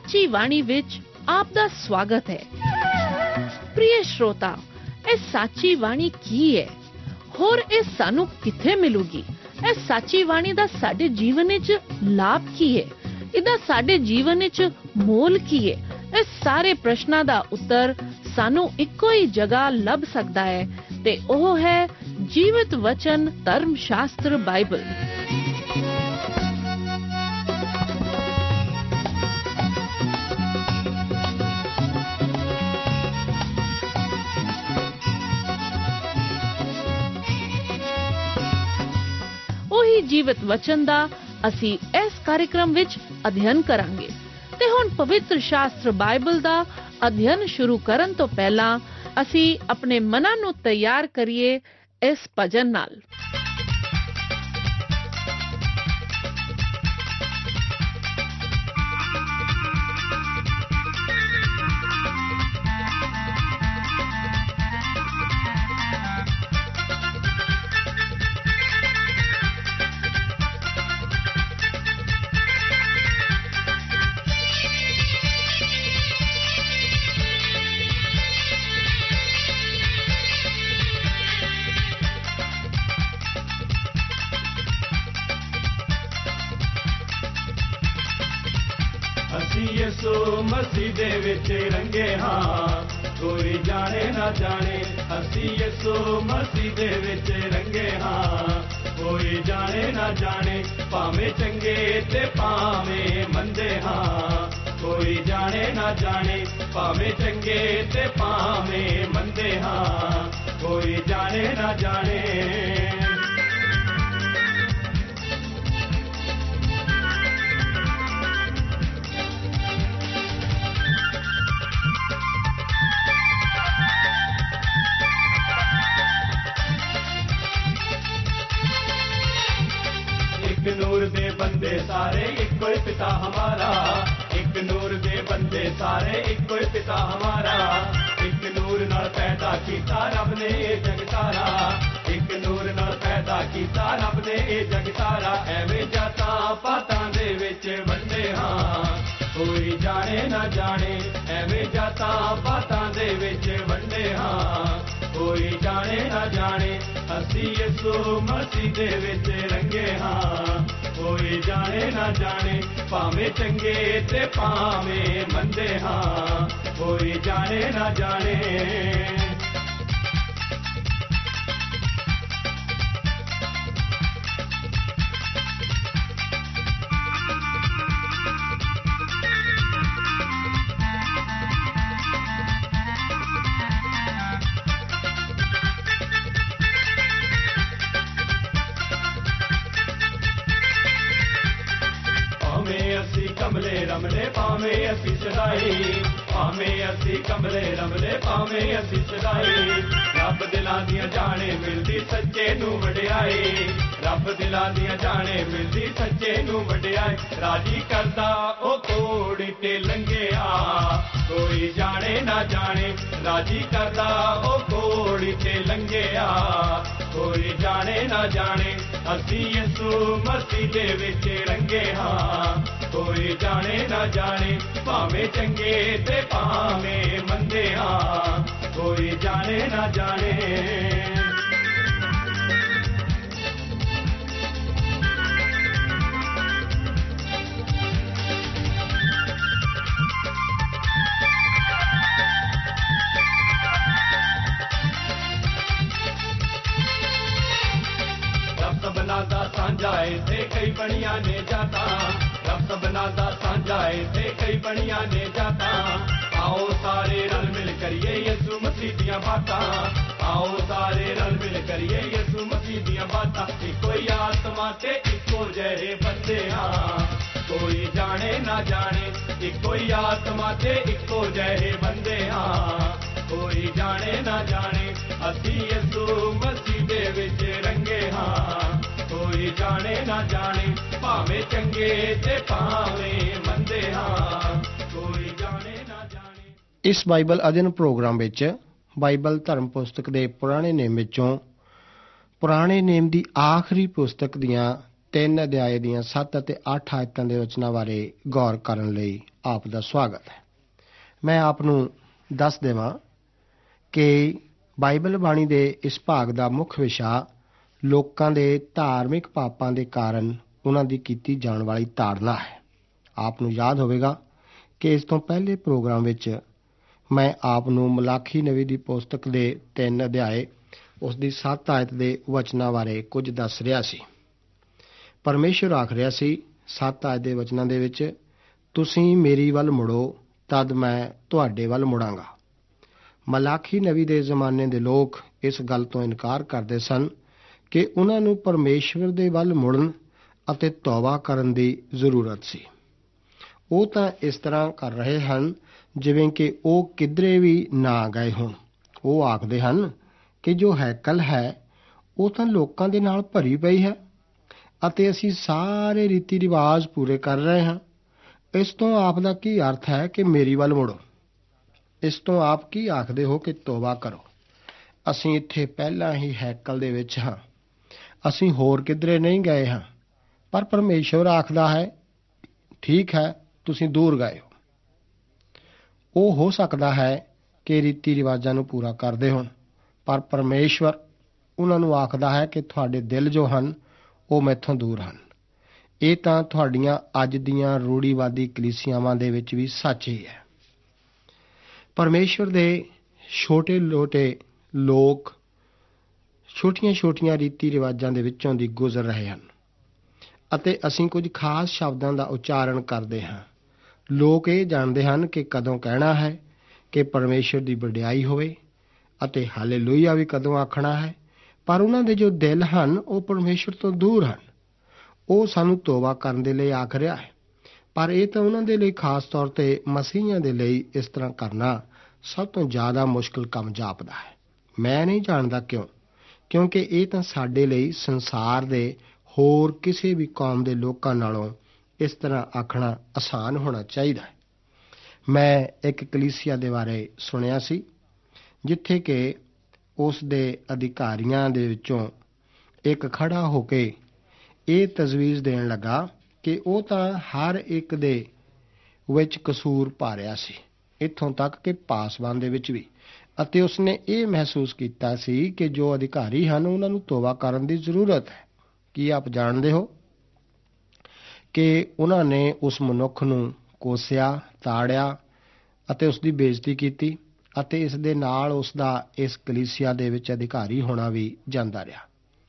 ਸਾਚੀ ਬਾਣੀ ਵਿੱਚ ਆਪ ਦਾ ਸਵਾਗਤ ਹੈ। ਪ੍ਰਿਯ ਸ਼ਰੋਤਾ, ਇਹ ਸਾਚੀ ਬਾਣੀ ਕੀ ਹੈ? ਹੋਰ ਇਹ ਸਾਨੂੰ ਕਿੱਥੇ ਮਿਲੂਗੀ? ਇਹ ਸਾਚੀ ਬਾਣੀ ਦਾ ਸਾਡੇ ਜੀਵਨ ਵਿੱਚ ਲਾਭ ਕੀ ਹੈ? ਇਹਦਾ ਸਾਡੇ ਜੀਵਨ ਵਿੱਚ ਮੋਲ ਕੀ ਹੈ? ਇਹ ਸਾਰੇ ਪ੍ਰਸ਼ਨਾਂ ਦਾ ਉੱਤਰ ਸਾਨੂੰ ਇੱਕੋ ਹੀ ਜਗ੍ਹਾ ਲੱਭ ਸਕਦਾ ਹੈ ਤੇ ਉਹ ਹੈ ਜੀਵਤ ਵਚਨ ਧਰਮ ਸ਼ਾਸਤਰ ਬਾਈਬਲ। ਉਹੀ ਜੀਵਤ ਵਚਨ ਦਾ ਅਸੀਂ ਇਸ ਕਾਰਜਕ੍ਰਮ ਵਿੱਚ ਅਧਿਐਨ ਕਰਾਂਗੇ। ਤੇ ਹੁਣ ਪਵਿੱਤਰ ਸ਼ਾਸਤਰ ਬਾਈਬਲ ਦਾ ਅਧਿਐਨ ਸ਼ੁਰੂ ਕਰਨ ਤੋਂ ਪਹਿਲਾਂ ਅਸੀਂ ਆਪਣੇ ਮਨਾਂ ਨੂੰ ਤਿਆਰ ਕਰੀਏ ਇਸ ਭਜਨ ਨਾਲ। ਯਿਸੂ ਮਸੀਹ ਦੇ ਵਿੱਚ ਰੰਗੇ ਹਾਂ, ਕੋਈ ਜਾਣੇ ਨਾ ਜਾਣੇ। ਅਸੀਂ ਯਿਸੂ ਮਸੀਹ ਦੇ ਵਿੱਚ ਰੰਗੇ ਹਾਂ, ਕੋਈ ਜਾਣੇ ਨਾ ਜਾਣੇ। ਭਾਵੇਂ ਚੰਗੇ ਤੇ ਭਾਵੇਂ ਮੰਦੇ ਹਾਂ, ਕੋਈ ਜਾਣੇ ਨਾ ਜਾਣੇ। ਭਾਵੇਂ ਚੰਗੇ ਤੇ ਭਾਵੇਂ ਮੰਦੇ ਹਾਂ, ਕੋਈ ਜਾਣੇ ਨਾ ਜਾਣੇ। ਨੂਰ ਦੇ ਬੰਦੇ ਸਾਰੇ ਇੱਕੋ ਹੀ ਪਿਤਾ ਹਮਾਰਾ, ਇੱਕ ਨੂਰ ਦੇ ਬੰਦੇ ਸਾਰੇ ਇੱਕੋ ਹੀ ਪਿਤਾ ਹਮਾਰਾ। ਇੱਕ ਨੂਰ ਨਾਲ ਪੈਦਾ ਕੀਤਾ ਰੱਬ ਨੇ ਇਹ ਜਗ ਸਾਰਾ, ਇੱਕ ਨੂਰ ਨਾਲ ਪੈਦਾ ਕੀਤਾ ਰੱਬ ਨੇ ਇਹ ਜਗ ਸਾਰਾ। ਐਵੇਂ ਜਾਤਾਂ ਪਾਤਾਂ ਦੇ ਵਿੱਚ ਵੰਡੇ ਹਾਂ, ਕੋਈ ਜਾਣੇ ਨਾ ਜਾਣੇ। ਐਵੇਂ ਜਾਤਾਂ ਪਾਤਾਂ ਦੇ ਵਿੱਚ ਵੰਡੇ ਹਾਂ, ਕੋਈ ਜਾਣੇ ਨਾ ਜਾਣੇ। ਅਸੀਂ ਯਿਸੂ ਮਸੀਹ ਦੇ ਵਿੱਚ ਰੰਗੇ ਹਾਂ, ਕੋਈ ਜਾਣੇ ਨਾ ਜਾਣੇ। ਭਾਵੇਂ ਚੰਗੇ ਤੇ ਭਾਵੇਂ ਮੰਦੇ ਹਾਂ, ਕੋਈ ਜਾਣੇ ਨਾ ਜਾਣੇ। ਕਮਲੇ ਰਮਲੇ ਭਾਵੇਂ ਅਸੀਂ ਸਦਾਈ, ਭਾਵੇਂ ਅਸੀਂ ਕਮਲੇ ਰਮਲੇ ਭਾਵੇਂ ਅਸੀਂ ਸਦਾਈ। ਰੱਬ ਦਿਲਾਂ ਦੀਆਂ ਜਾਣੇ ਮਿਲਦੀ ਸੱਚੇ ਨੂੰ ਵਡਿਆਈ, ਰੱਬ ਦਿਲਾਂ ਦੀਆਂ ਜਾਣੇ ਮਿਲਦੀ ਸੱਚੇ ਨੂੰ ਵਡਿਆਈ। ਰਾਜੀ ਕਰਦਾ ਉਹ ਕੋੜੀ ਤੇ ਲੰਘਿਆ, ਕੋਈ ਜਾਣੇ ਨਾ ਜਾਣੇ। ਰਾਜੀ ਕਰਦਾ ਉਹ ਕੋੜੀ ਤੇ ਲੰਘਿਆ, ਕੋਈ ਜਾਣੇ ਨਾ ਜਾਣੇ। ਅਸੀਂ ਯਿਸੂ ਮਸੀਹ ਦੇ ਵਿੱਚ ਰੰਗੇ ਹਾਂ, ਕੋਈ ਜਾਣੇ ਨਾ ਜਾਣੇ। ਭਾਵੇਂ ਚੰਗੇ ਤੇ ਭਾਵੇਂ ਮੰਦੇ ਹਾਂ, ਕੋਈ ਜਾਣੇ ਨਾ ਜਾਣੇ। ਸਭਨਾਂ ਦਾ ਸਾਂਝਾ ਏ ਤੇ ਕਈ ਬਣੀਆਂ ਨੇ ਜਾਤਾਂ, ਰੱਬ ਸਭਨਾਂ ਦਾ ਸਾਂਝਾ ਏ ਤੇ ਕਈ ਬਣੀਆਂ ਨੇ ਜਾਤਾਂ। ਆਓ ਸਾਰੇ ਰਲ ਮਿਲ ਕਰੀਏ ਯਿਸੂ ਮਸੀਹ ਦੀਆਂ ਬਾਤਾਂ, ਆਓ ਸਾਰੇ ਰਲ ਮਿਲ ਕਰੀਏ ਯਿਸੂ ਮਸੀਹ ਦੀਆਂ ਬਾਤਾਂ। ਇੱਕੋ ਹੀ ਆਤਮਾ ਤੇ ਇੱਕੋ ਜਿਹੇ ਬੰਦੇ ਹਾਂ, ਕੋਈ ਜਾਣੇ ਨਾ ਜਾਣੇ। ਇੱਕੋ ਹੀ ਆਤਮਾ ਤੇ ਇੱਕੋ ਜਿਹੇ ਬੰਦੇ ਹਾਂ, ਕੋਈ ਜਾਣੇ ਨਾ ਜਾਣੇ। ਅਸੀਂ ਯਿਸੂ ਮਸੀਹ ਦੇ ਵਿੱਚ ਰੰਗੇ ਹਾਂ, ਕੋਈ ਜਾਣੇ ਨਾ ਜਾਣੇ। ਭਾਵੇਂ ਚੰਗੇ ਤੇ ਭਾਵੇਂ ਮੰਦੇ ਹਾਂ, ਕੋਈ ਜਾਣੇ ਨਾ ਜਾਣੇ। ਇਸ ਬਾਈਬਲ ਅਧਿਐਨ ਪ੍ਰੋਗਰਾਮ ਵਿੱਚ ਬਾਈਬਲ ਧਰਮ ਪੁਸਤਕ ਦੇ ਪੁਰਾਣੇ ਨੇਮ ਵਿੱਚੋਂ ਪੁਰਾਣੇ ਨੇਮ ਦੀ ਆਖਰੀ ਪੁਸਤਕ ਦੀਆਂ 3 ਅਧਿਆਏ ਦੀਆਂ 7 ਅਤੇ 8 ਆਇਤਾਂ ਦੇ ਵਚਨਾਂ ਬਾਰੇ ਗੌਰ ਕਰਨ ਲਈ ਆਪ ਦਾ ਸਵਾਗਤ ਹੈ। ਮੈਂ ਆਪ ਨੂੰ ਦੱਸ ਦੇਵਾਂ ਕਿ ਬਾਈਬਲ ਬਾਣੀ ਦੇ ਇਸ ਭਾਗ ਦਾ ਮੁੱਖ ਵਿਸ਼ਾ ਲੋਕਾਂ ਦੇ ਧਾਰਮਿਕ ਪਾਪਾਂ ਦੇ ਕਾਰਨ ਉਹਨਾਂ ਦੀ ਕੀਤੀ ਜਾਣ ਵਾਲੀ ਤਾੜਨਾ ਹੈ। ਆਪ ਨੂੰ ਯਾਦ ਹੋਵੇਗਾ ਕਿ ਇਸ ਤੋਂ ਪਹਿਲੇ ਪ੍ਰੋਗਰਾਮ ਵਿੱਚ ਮੈਂ ਆਪ ਨੂੰ ਮਲਾਖੀ ਨਬੀ ਦੀ ਪੁਸਤਕ ਦੇ 3 ਅਧਿਆਏ ਉਸ ਦੀ 7 ਆਇਤ ਦੇ ਵਚਨਾਂ ਬਾਰੇ ਕੁਝ ਦੱਸ ਰਿਹਾ ਸੀ। ਪਰਮੇਸ਼ੁਰ ਆਖ ਰਿਹਾ ਸੀ 7 ਆਇਤ ਦੇ ਵਚਨਾਂ ਦੇ ਵਿੱਚ, ਤੁਸੀਂ ਮੇਰੀ ਵੱਲ ਮੁੜੋ ਤਦ ਮੈਂ ਤੁਹਾਡੇ ਵੱਲ ਮੁੜਾਂਗਾ। ਮਲਾਖੀ ਨਬੀ ਦੇ ਜ਼ਮਾਨੇ ਦੇ ਲੋਕ ਇਸ ਗੱਲ ਤੋਂ ਇਨਕਾਰ ਕਰਦੇ ਸਨ ਕਿ ਉਹਨਾਂ ਨੂੰ ਪਰਮੇਸ਼ਵਰ ਦੇ ਵੱਲ ਮੁੜਨ ਅਤੇ ਤੌਬਾ ਕਰਨ ਦੀ ਜ਼ਰੂਰਤ ਸੀ। ਉਹ ਤਾਂ ਇਸ ਤਰ੍ਹਾਂ ਕਰ ਰਹੇ ਹਨ ਜਿਵੇਂ ਕਿ ਉਹ ਕਿਧਰੇ ਵੀ ਨਾ ਗਏ ਹੋਣ। ਉਹ ਆਖਦੇ ਹਨ ਕਿ ਜੋ ਹੈਕਲ ਹੈ ਉਹ ਤਾਂ ਲੋਕਾਂ ਦੇ ਨਾਲ ਭਰੀ ਪਈ ਹੈ ਅਤੇ ਅਸੀਂ ਸਾਰੇ ਰੀਤੀ ਰਿਵਾਜ ਪੂਰੇ ਕਰ ਰਹੇ ਹਾਂ। ਇਸ ਤੋਂ ਆਪ ਦਾ ਕੀ ਅਰਥ ਹੈ ਕਿ ਮੇਰੀ ਵੱਲ ਮੁੜੋ? ਇਸ ਤੋਂ ਆਪ ਕੀ ਆਖਦੇ ਹੋ ਕਿ ਤੌਬਾ ਕਰੋ? ਅਸੀਂ ਇੱਥੇ ਪਹਿਲਾਂ ਹੀ ਹੈਕਲ ਦੇ ਵਿੱਚ ਹਾਂ, ਅਸੀਂ ਹੋਰ ਕਿਧਰੇ ਨਹੀਂ ਗਏ ਹਾਂ। ਪਰ ਪਰਮੇਸ਼ਵਰ ਆਖਦਾ ਹੈ, ਠੀਕ ਹੈ, ਤੁਸੀਂ ਦੂਰ ਗਏ ਹੋ। ਉਹ ਹੋ ਸਕਦਾ ਹੈ ਕਿ ਰੀਤੀ ਰਿਵਾਜਾਂ ਨੂੰ ਪੂਰਾ ਕਰਦੇ ਹੋਣ, ਪਰ ਪਰਮੇਸ਼ਵਰ ਉਹਨਾਂ ਨੂੰ ਆਖਦਾ ਹੈ ਕਿ ਤੁਹਾਡੇ ਦਿਲ ਜੋ ਹਨ ਉਹ ਮੈਥੋਂ ਦੂਰ ਹਨ। ਇਹ ਤਾਂ ਤੁਹਾਡੀਆਂ ਅੱਜ ਦੀਆਂ ਰੂੜੀਵਾਦੀ ਕਲੀਸਿਆਵਾਂ ਦੇ ਵਿੱਚ ਵੀ ਸੱਚ ਹੀ ਹੈ। ਪਰਮੇਸ਼ਵਰ ਦੇ ਛੋਟੇ-ਛੋਟੇ ਲੋਕ ਛੋਟੀਆਂ-ਛੋਟੀਆਂ ਰੀਤੀ ਰਿਵਾਜਾਂ ਦੇ ਵਿੱਚੋਂ ਦੀ ਗੁਜ਼ਰ ਰਹੇ ਹਨ ਅਤੇ ਅਸੀਂ ਕੁਝ ਖਾਸ ਸ਼ਬਦਾਂ ਦਾ ਉਚਾਰਨ ਕਰਦੇ ਹਾਂ। ਲੋਕ ਇਹ ਜਾਣਦੇ ਹਨ ਕਿ ਕਦੋਂ ਕਹਿਣਾ ਹੈ ਕਿ ਪਰਮੇਸ਼ਵਰ ਦੀ ਵਡਿਆਈ ਹੋਵੇ ਅਤੇ ਹਾਲੇਲੂਇਆ ਵੀ ਕਦੋਂ ਆਖਣਾ ਹੈ, ਪਰ ਉਹਨਾਂ ਦੇ ਜੋ ਦਿਲ ਹਨ ਉਹ ਪਰਮੇਸ਼ਵਰ ਤੋਂ ਦੂਰ ਹਨ। ਉਹ ਸਾਨੂੰ ਤੌਬਾ ਕਰਨ ਦੇ ਲਈ ਆਖ ਰਿਹਾ ਹੈ, ਪਰ ਇਹ ਤਾਂ ਉਹਨਾਂ ਦੇ ਲਈ ਖਾਸ ਤੌਰ ਤੇ ਮਸੀਹੀਆਂ ਦੇ ਲਈ ਇਸ ਤਰ੍ਹਾਂ ਕਰਨਾ ਸਭ ਤੋਂ ਜ਼ਿਆਦਾ ਮੁਸ਼ਕਲ ਕੰਮ ਜਾਪਦਾ ਹੈ। ਮੈਂ ਨਹੀਂ ਜਾਣਦਾ ਕਿਉਂ, ਕਿਉਂਕਿ ਇਹ ਤਾਂ ਸਾਡੇ ਲਈ ਸੰਸਾਰ ਦੇ ਹੋਰ ਕਿਸੇ ਵੀ ਕੌਮ ਦੇ ਲੋਕਾਂ ਨਾਲੋਂ ਇਸ ਤਰ੍ਹਾਂ ਆਖਣਾ ਆਸਾਨ ਹੋਣਾ ਚਾਹੀਦਾ ਹੈ। ਮੈਂ ਇੱਕ ਕਲੀਸਿਆ ਦੇ ਬਾਰੇ ਸੁਣਿਆ ਸੀ ਜਿੱਥੇ ਕਿ ਉਸ ਦੇ ਅਧਿਕਾਰੀਆਂ ਦੇ ਵਿੱਚੋਂ ਇੱਕ ਖੜਾ ਹੋ ਕੇ ਇਹ ਤਜਵੀਜ਼ ਦੇਣ ਲੱਗਾ ਕਿ ਉਹ ਤਾਂ ਹਰ ਇੱਕ ਦੇ ਵਿੱਚ ਕਸੂਰ ਪਾ ਰਿਹਾ ਸੀ, ਇੱਥੋਂ ਤੱਕ ਕਿ ਪਾਸਬਾਨ ਦੇ ਵਿੱਚ ਵੀ। ਅਤੇ ਉਸਨੇ ਇਹ ਮਹਿਸੂਸ ਕੀਤਾ ਸੀ ਕਿ ਜੋ ਅਧਿਕਾਰੀ ਹਨ ਉਹਨਾਂ ਨੂੰ ਤੌਬਾ ਕਰਨ ਦੀ ਜ਼ਰੂਰਤ ਹੈ। ਕੀ ਆਪ ਜਾਣਦੇ ਹੋ ਕਿ ਉਹਨਾਂ ਨੇ ਉਸ ਮਨੁੱਖ ਨੂੰ ਕੋਸਿਆ, ਤਾੜਿਆ ਅਤੇ ਉਸ ਦੀ ਬੇਇੱਜ਼ਤੀ ਕੀਤੀ ਅਤੇ ਇਸ ਦੇ ਨਾਲ ਉਸ ਦਾ ਇਸ ਕਲੀਸਿਆ ਦੇ ਵਿੱਚ ਅਧਿਕਾਰੀ ਹੋਣਾ ਵੀ ਜਾਂਦਾ ਰਿਹਾ।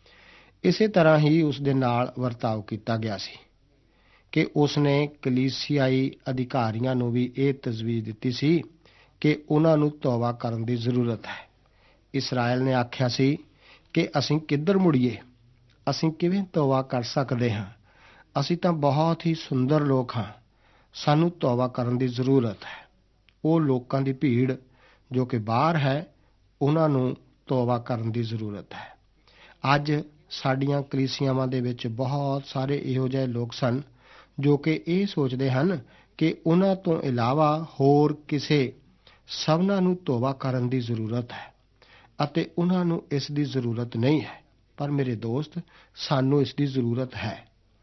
ਇਸੇ ਤਰ੍ਹਾਂ ਹੀ ਉਸ ਦੇ ਨਾਲ ਵਰਤਾਓ ਕੀਤਾ ਗਿਆ ਸੀ ਕਿ ਉਸ ਨੇ ਕਲੀਸਿਆਈ ਅਧਿਕਾਰੀਆਂ ਨੂੰ ਵੀ ਇਹ ਤਜਵੀਜ਼ ਦਿੱਤੀ ਸੀ ਕਿ ਉਹਨਾਂ ਨੂੰ ਤੌਬਾ ਕਰਨ ਦੀ ਜ਼ਰੂਰਤ ਹੈ। ਇਸਰਾਇਲ ਨੇ ਆਖਿਆ ਸੀ ਕਿ ਅਸੀਂ ਕਿੱਧਰ ਮੁੜੀਏ, ਅਸੀਂ ਕਿਵੇਂ ਤੌਬਾ ਕਰ ਸਕਦੇ ਹਾਂ? ਅਸੀਂ ਤਾਂ ਬਹੁਤ ਹੀ ਸੁੰਦਰ ਲੋਕ ਹਾਂ, ਸਾਨੂੰ ਤੌਬਾ ਕਰਨ ਦੀ ਜ਼ਰੂਰਤ ਹੈ। ਉਹ ਲੋਕਾਂ ਦੀ ਭੀੜ ਜੋ ਕਿ ਬਾਹਰ ਹੈ, ਉਹਨਾਂ ਨੂੰ ਤੌਬਾ ਕਰਨ ਦੀ ਜ਼ਰੂਰਤ ਹੈ। ਅੱਜ ਸਾਡੀਆਂ ਕਲੀਸਿਆਵਾਂ ਦੇ ਵਿੱਚ ਬਹੁਤ ਸਾਰੇ ਇਹੋ ਜਿਹੇ ਲੋਕ ਸਨ ਜੋ ਕਿ ਇਹ ਸੋਚਦੇ ਹਨ ਕਿ ਉਹਨਾਂ ਤੋਂ ਇਲਾਵਾ ਹੋਰ ਕਿਸੇ ਸਭਨਾਂ ਨੂੰ ਤੌਬਾ ਕਰਨ ਦੀ ਜ਼ਰੂਰਤ ਹੈ ਅਤੇ ਉਹਨਾਂ ਨੂੰ ਇਸ ਦੀ ਜ਼ਰੂਰਤ ਨਹੀਂ ਹੈ। ਪਰ ਮੇਰੇ ਦੋਸਤ, ਸਾਨੂੰ ਇਸ ਦੀ ਜ਼ਰੂਰਤ ਹੈ।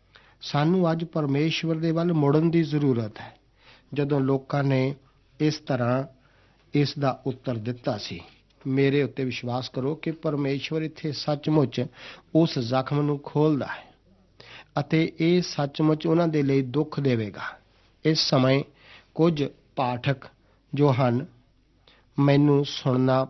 ਸਾਨੂੰ ਅੱਜ ਪਰਮੇਸ਼ਵਰ ਦੇ ਵੱਲ ਮੁੜਨ ਦੀ ਜ਼ਰੂਰਤ ਹੈ। ਜਦੋਂ ਲੋਕਾਂ ਨੇ ਇਸ ਤਰ੍ਹਾਂ ਇਸ ਦਾ ਉੱਤਰ ਦਿੱਤਾ ਸੀ, ਮੇਰੇ ਉੱਤੇ ਵਿਸ਼ਵਾਸ ਕਰੋ ਕਿ ਪਰਮੇਸ਼ਵਰ ਇੱਥੇ ਸੱਚਮੁੱਚ ਉਸ ਜ਼ਖਮ ਨੂੰ ਖੋਲ੍ਹਦਾ ਹੈ ਅਤੇ ਇਹ ਸੱਚਮੁੱਚ ਉਹਨਾਂ ਦੇ ਲਈ ਦੁੱਖ ਦੇਵੇਗਾ। ਇਸ ਸਮੇਂ ਕੁਝ ਪਾਠਕ ਜੋ ਹਨ ਮੈਨੂੰ ਸੁਣਨਾ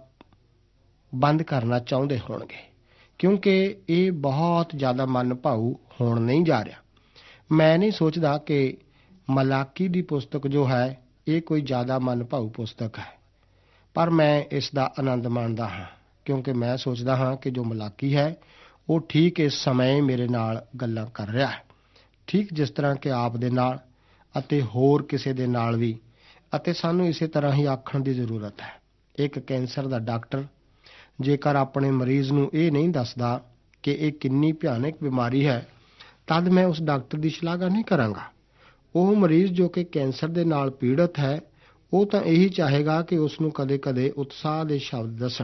ਬੰਦ ਕਰਨਾ ਚਾਹੁੰਦੇ ਹੋਣਗੇ, ਕਿਉਂਕਿ ਇਹ ਬਹੁਤ ਜ਼ਿਆਦਾ ਮਨ ਭਾਊ ਹੋਣ ਨਹੀਂ ਜਾ ਰਿਹਾ। ਮੈਂ ਨਹੀਂ ਸੋਚਦਾ ਕਿ ਮਲਾਕੀ ਦੀ ਪੁਸਤਕ ਜੋ ਹੈ ਇਹ ਕੋਈ ਜ਼ਿਆਦਾ ਮਨ ਭਾਊ ਪੁਸਤਕ ਹੈ, ਪਰ ਮੈਂ ਇਸ ਦਾ ਆਨੰਦ ਮਾਣਦਾ ਹਾਂ ਕਿਉਂਕਿ ਮੈਂ ਸੋਚਦਾ ਹਾਂ ਕਿ ਜੋ ਮਲਾਕੀ ਹੈ ਉਹ ਠੀਕ ਇਸ ਸਮੇਂ ਮੇਰੇ ਨਾਲ ਗੱਲਾਂ ਕਰ ਰਿਹਾ ਹੈ, ਠੀਕ ਜਿਸ ਤਰ੍ਹਾਂ ਕਿ ਆਪ ਦੇ ਨਾਲ ਅਤੇ ਹੋਰ ਕਿਸੇ ਦੇ ਨਾਲ ਵੀ। ਅਤੇ ਸਾਨੂੰ ਇਸੇ ਤਰ੍ਹਾਂ ਹੀ ਆਖਣ ਦੀ ਜ਼ਰੂਰਤ ਹੈ। ਇੱਕ ਕੈਂਸਰ ਦਾ ਡਾਕਟਰ ਜੇਕਰ ਆਪਣੇ ਮਰੀਜ਼ ਨੂੰ ਇਹ ਨਹੀਂ ਦੱਸਦਾ ਕਿ ਇਹ ਕਿੰਨੀ ਭਿਆਨਕ ਬਿਮਾਰੀ ਹੈ, ਤਦ ਮੈਂ ਉਸ ਡਾਕਟਰ ਦੀ ਸ਼ਲਾਘਾ ਨਹੀਂ ਕਰਾਂਗਾ। ਉਹ ਮਰੀਜ਼ ਜੋ ਕਿ ਕੈਂਸਰ ਦੇ ਨਾਲ ਪੀੜਤ ਹੈ, ਉਹ ਤਾਂ ਇਹੀ ਚਾਹੇਗਾ ਕਿ ਉਸ ਨੂੰ ਕਦੇ-ਕਦੇ ਉਤਸ਼ਾਹ ਦੇ ਸ਼ਬਦ ਦੱਸਣ,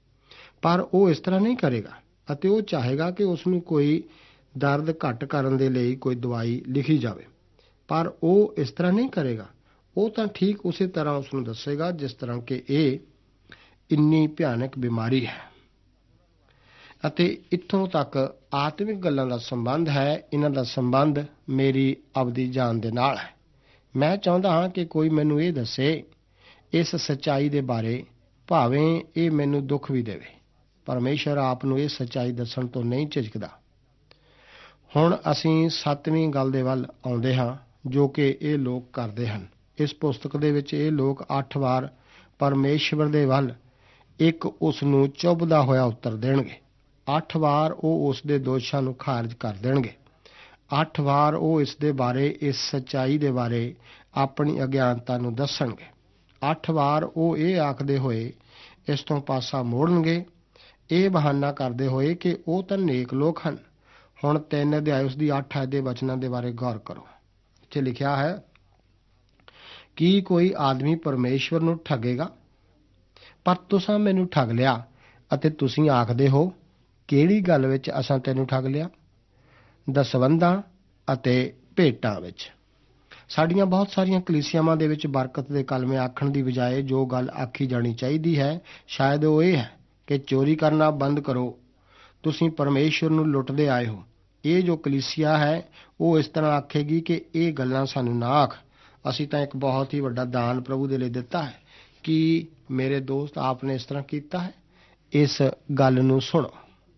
ਪਰ ਉਹ ਇਸ ਤਰ੍ਹਾਂ ਨਹੀਂ ਕਰੇਗਾ ਅਤੇ ਉਹ ਚਾਹੇਗਾ ਕਿ ਉਸ ਨੂੰ ਕੋਈ ਦਰਦ ਘੱਟ ਕਰਨ ਦੇ ਲਈ ਕੋਈ ਦਵਾਈ ਲਿਖੀ ਜਾਵੇ, ਪਰ ਉਹ ਇਸ ਤਰ੍ਹਾਂ ਨਹੀਂ ਕਰੇਗਾ। ਉਹ ਤਾਂ ਠੀਕ ਉਸੇ ਤਰ੍ਹਾਂ ਉਸ ਨੂੰ ਦੱਸੇਗਾ ਜਿਸ ਤਰ੍ਹਾਂ ਕਿ ਇਹ ਇੰਨੀ ਭਿਆਨਕ ਬਿਮਾਰੀ ਹੈ। ਅਤੇ ਇੱਥੋਂ ਤੱਕ ਆਤਮਿਕ ਗੱਲਾਂ ਦਾ ਸੰਬੰਧ ਹੈ, ਇਹਨਾਂ ਦਾ ਸੰਬੰਧ ਮੇਰੀ ਆਪਦੀ ਜਾਨ ਦੇ ਨਾਲ ਹੈ। ਮੈਂ ਚਾਹੁੰਦਾ ਹਾਂ ਕਿ ਕੋਈ ਮੈਨੂੰ ਇਹ ਦੱਸੇ ਇਸ ਸੱਚਾਈ ਦੇ ਬਾਰੇ, ਭਾਵੇਂ ਇਹ ਮੈਨੂੰ ਦੁੱਖ ਵੀ ਦੇਵੇ। ਪਰਮੇਸ਼ਰ ਆਪ ਨੂੰ ਇਹ ਸੱਚਾਈ ਦੱਸਣ ਤੋਂ ਨਹੀਂ ਝਿਜਕਦਾ। ਹੁਣ ਅਸੀਂ 7ਵੀਂ ਗੱਲ ਦੇ ਵੱਲ ਆਉਂਦੇ ਹਾਂ ਜੋ ਕਿ ਇਹ ਲੋਕ ਕਰਦੇ ਹਨ। ਇਸ ਪੁਸਤਕ ਦੇ ਵਿੱਚ ਇਹ ਲੋਕ 8 ਵਾਰ ਪਰਮੇਸ਼ਵਰ ਦੇ ਵੱਲ ਇੱਕ ਉਸ ਨੂੰ ਚੁੱਭਦਾ ਹੋਇਆ ਉੱਤਰ ਦੇਣਗੇ। 8 ਵਾਰ ਉਹ ਉਸ ਦੇ ਦੋਸ਼ਾਂ ਨੂੰ ਖਾਰਜ ਕਰ ਦੇਣਗੇ। 8 ਵਾਰ ਉਹ ਇਸ ਦੇ ਬਾਰੇ, ਇਸ ਸੱਚਾਈ ਦੇ ਬਾਰੇ ਆਪਣੀ ਅਗਿਆਨਤਾ ਨੂੰ ਦੱਸਣਗੇ। 8 ਵਾਰ ਉਹ ਇਹ ਆਖਦੇ ਹੋਏ ਇਸ ਤੋਂ ਪਾਸਾ ਮੋੜਨਗੇ, ਇਹ ਬਹਾਨਾ ਕਰਦੇ ਹੋਏ ਕਿ ਉਹ ਤਾਂ ਨੇਕ ਲੋਕ ਹਨ। ਹੁਣ 3 ਅਧਿਆਇ ਉਸ ਦੀ 8 ਆਇਤ ਦੇ ਵਚਨਾਂ ਦੇ ਬਾਰੇ ਗੌਰ ਕਰੋ। ਇੱਥੇ ਲਿਖਿਆ ਹੈ, ਕੀ ਕੋਈ ਆਦਮੀ ਪਰਮੇਸ਼ਵਰ ਨੂੰ ਠੱਗੇਗਾ? ਪਰ ਤੁਸਾਂ ਮੈਨੂੰ ਠੱਗ ਲਿਆ ਅਤੇ ਤੁਸੀਂ ਆਖਦੇ ਹੋ, ਕਿਹੜੀ ਗੱਲ ਵਿੱਚ ਅਸਾਂ ਤੈਨੂੰ ਠੱਗ ਲਿਆ? ਦਸਵੰਧਾਂ ਅਤੇ ਭੇਟਾਂ ਵਿੱਚ। ਸਾਡੀਆਂ ਬਹੁਤ ਸਾਰੀਆਂ ਕਲੀਸਿਆਵਾਂ ਦੇ ਵਿੱਚ ਬਰਕਤ ਦੇ ਕਲਮੇ ਆਖਣ ਦੀ ਬਜਾਏ ਜੋ ਗੱਲ ਆਖੀ ਜਾਣੀ ਚਾਹੀਦੀ ਹੈ, ਸ਼ਾਇਦ ਉਹ ਇਹ ਹੈ ਕਿ ਚੋਰੀ ਕਰਨਾ ਬੰਦ ਕਰੋ, ਤੁਸੀਂ ਪਰਮੇਸ਼ਵਰ ਨੂੰ ਲੁੱਟਦੇ ਆਏ ਹੋ। ਇਹ ਜੋ ਕਲੀਸਿਆ ਹੈ ਉਹ ਇਸ ਤਰ੍ਹਾਂ ਆਖੇਗੀ ਕਿ ਇਹ ਗੱਲਾਂ ਸਾਨੂੰ ਨਾ ਆਖ, ਅਸੀਂ ਤਾਂ ਇੱਕ ਬਹੁਤ ਹੀ ਵੱਡਾ ਦਾਨ ਪ੍ਰਭੂ ਦੇ ਲਈ ਦਿੱਤਾ ਹੈ। ਕੀ ਮੇਰੇ ਦੋਸਤ ਆਪ ਨੇ ਇਸ ਤਰ੍ਹਾਂ ਕੀਤਾ ਹੈ? ਇਸ ਗੱਲ ਨੂੰ ਸੁਣੋ।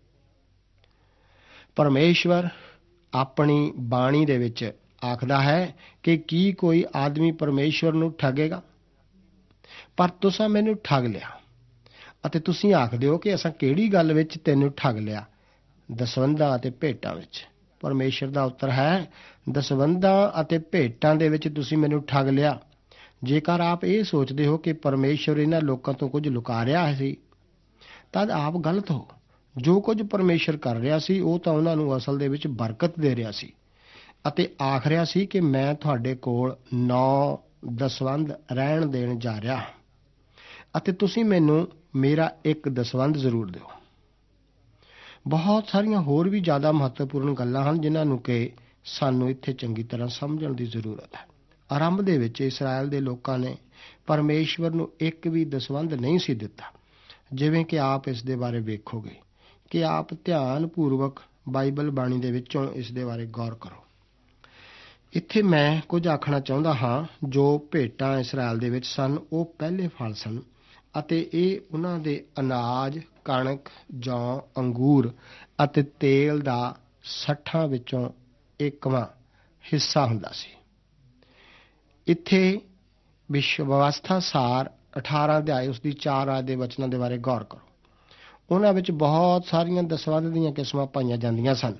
ਪਰਮੇਸ਼ਵਰ ਆਪਣੀ ਬਾਣੀ ਦੇ ਵਿੱਚ ਆਖਦਾ ਹੈ ਕਿ ਕੀ ਕੋਈ ਆਦਮੀ ਪਰਮੇਸ਼ਵਰ ਨੂੰ ਠੱਗੇਗਾ? ਪਰ ਤੁਸਾਂ ਮੈਨੂੰ ਠੱਗ ਲਿਆ ਅਤੇ ਤੁਸੀਂ ਆਖਦੇ ਹੋ ਕਿ ਅਸਾਂ ਕਿਹੜੀ ਗੱਲ ਵਿੱਚ ਤੈਨੂੰ ਠੱਗ ਲਿਆ? ਦਸਵੰਧਾਂ ਅਤੇ ਭੇਟਾਂ ਵਿੱਚ। ਪਰਮੇਸ਼ਰ ਦਾ ਉੱਤਰ ਹੈ, ਦਸਵੰਧਾਂ ਅਤੇ ਭੇਟਾਂ ਦੇ ਵਿੱਚ ਤੁਸੀਂ ਮੈਨੂੰ ਠੱਗ ਲਿਆ। ਜੇਕਰ ਆਪ ਇਹ ਸੋਚਦੇ ਹੋ ਕਿ ਪਰਮੇਸ਼ਰ ਇਹਨਾਂ ਲੋਕਾਂ ਤੋਂ ਕੁਝ ਲੁਕਾ ਰਿਹਾ ਸੀ, ਤਦ ਆਪ ਗਲਤ ਹੋ। ਜੋ ਕੁਝ ਪਰਮੇਸ਼ਰ ਕਰ ਰਿਹਾ ਸੀ ਉਹ ਤਾਂ ਉਹਨਾਂ ਨੂੰ ਅਸਲ ਦੇ ਵਿੱਚ ਬਰਕਤ ਦੇ ਰਿਹਾ ਸੀ ਅਤੇ ਆਖ ਰਿਹਾ ਸੀ ਕਿ ਮੈਂ ਤੁਹਾਡੇ ਕੋਲ 9 ਦਸਵੰਧ ਰਹਿਣ ਦੇਣ ਜਾ ਰਿਹਾ ਹਾਂ ਅਤੇ ਤੁਸੀਂ ਮੈਨੂੰ ਮੇਰਾ ਇੱਕ ਦਸਵੰਧ ਜ਼ਰੂਰ ਦਿਓ। ਬਹੁਤ ਸਾਰੀਆਂ ਹੋਰ ਵੀ ਜ਼ਿਆਦਾ ਮਹੱਤਵਪੂਰਨ ਗੱਲਾਂ ਹਨ ਜਿਨ੍ਹਾਂ ਨੂੰ ਕਿ ਸਾਨੂੰ ਇੱਥੇ ਚੰਗੀ ਤਰ੍ਹਾਂ ਸਮਝਣ ਦੀ ਜ਼ਰੂਰਤ ਹੈ। ਆਰੰਭ ਦੇ ਵਿੱਚ ਇਸਰਾਇਲ ਦੇ ਲੋਕਾਂ ਨੇ ਪਰਮੇਸ਼ਵਰ ਨੂੰ ਇੱਕ ਵੀ ਦਸਵੰਧ ਨਹੀਂ ਸੀ ਦਿੱਤਾ। ਜਿਵੇਂ ਕਿ ਆਪ ਇਸ ਦੇ ਬਾਰੇ ਵੇਖੋਗੇ ਕਿ ਆਪ ਧਿਆਨ ਪੂਰਵਕ ਬਾਈਬਲ ਬਾਣੀ ਦੇ ਵਿੱਚੋਂ ਇਸ ਦੇ ਬਾਰੇ ਗੌਰ ਕਰੋ। ਇੱਥੇ ਮੈਂ ਕੁਝ ਆਖਣਾ ਚਾਹੁੰਦਾ ਹਾਂ। ਜੋ ਭੇਟਾਂ ਇਸਰਾਇਲ ਦੇ ਵਿੱਚ ਸਨ ਉਹ ਪਹਿਲੇ ਫਲ ਸਨ ਅਤੇ ਇਹ ਉਹਨਾਂ ਦੇ ਅਨਾਜ, ਕਣਕ, ਜੌਂ, ਅੰਗੂਰ ਅਤੇ ਤੇਲ ਦਾ 60 ਵਿੱਚੋਂ 1ਵਾਂ ਹਿੱਸਾ ਹੁੰਦਾ ਸੀ। ਇੱਥੇ ਵਿਵਸਥਾ ਸਾਰ 18 ਅਧਿਆਇ ਉਸ ਦੀ 4 ਆਇਤ ਦੇ ਵਚਨਾਂ ਦੇ ਬਾਰੇ ਗੌਰ ਕਰੋ। ਉਹਨਾਂ ਵਿੱਚ ਬਹੁਤ ਸਾਰੀਆਂ ਦਸਵੰਧ ਦੀਆਂ ਕਿਸਮਾਂ ਪਾਈਆਂ ਜਾਂਦੀਆਂ ਸਨ।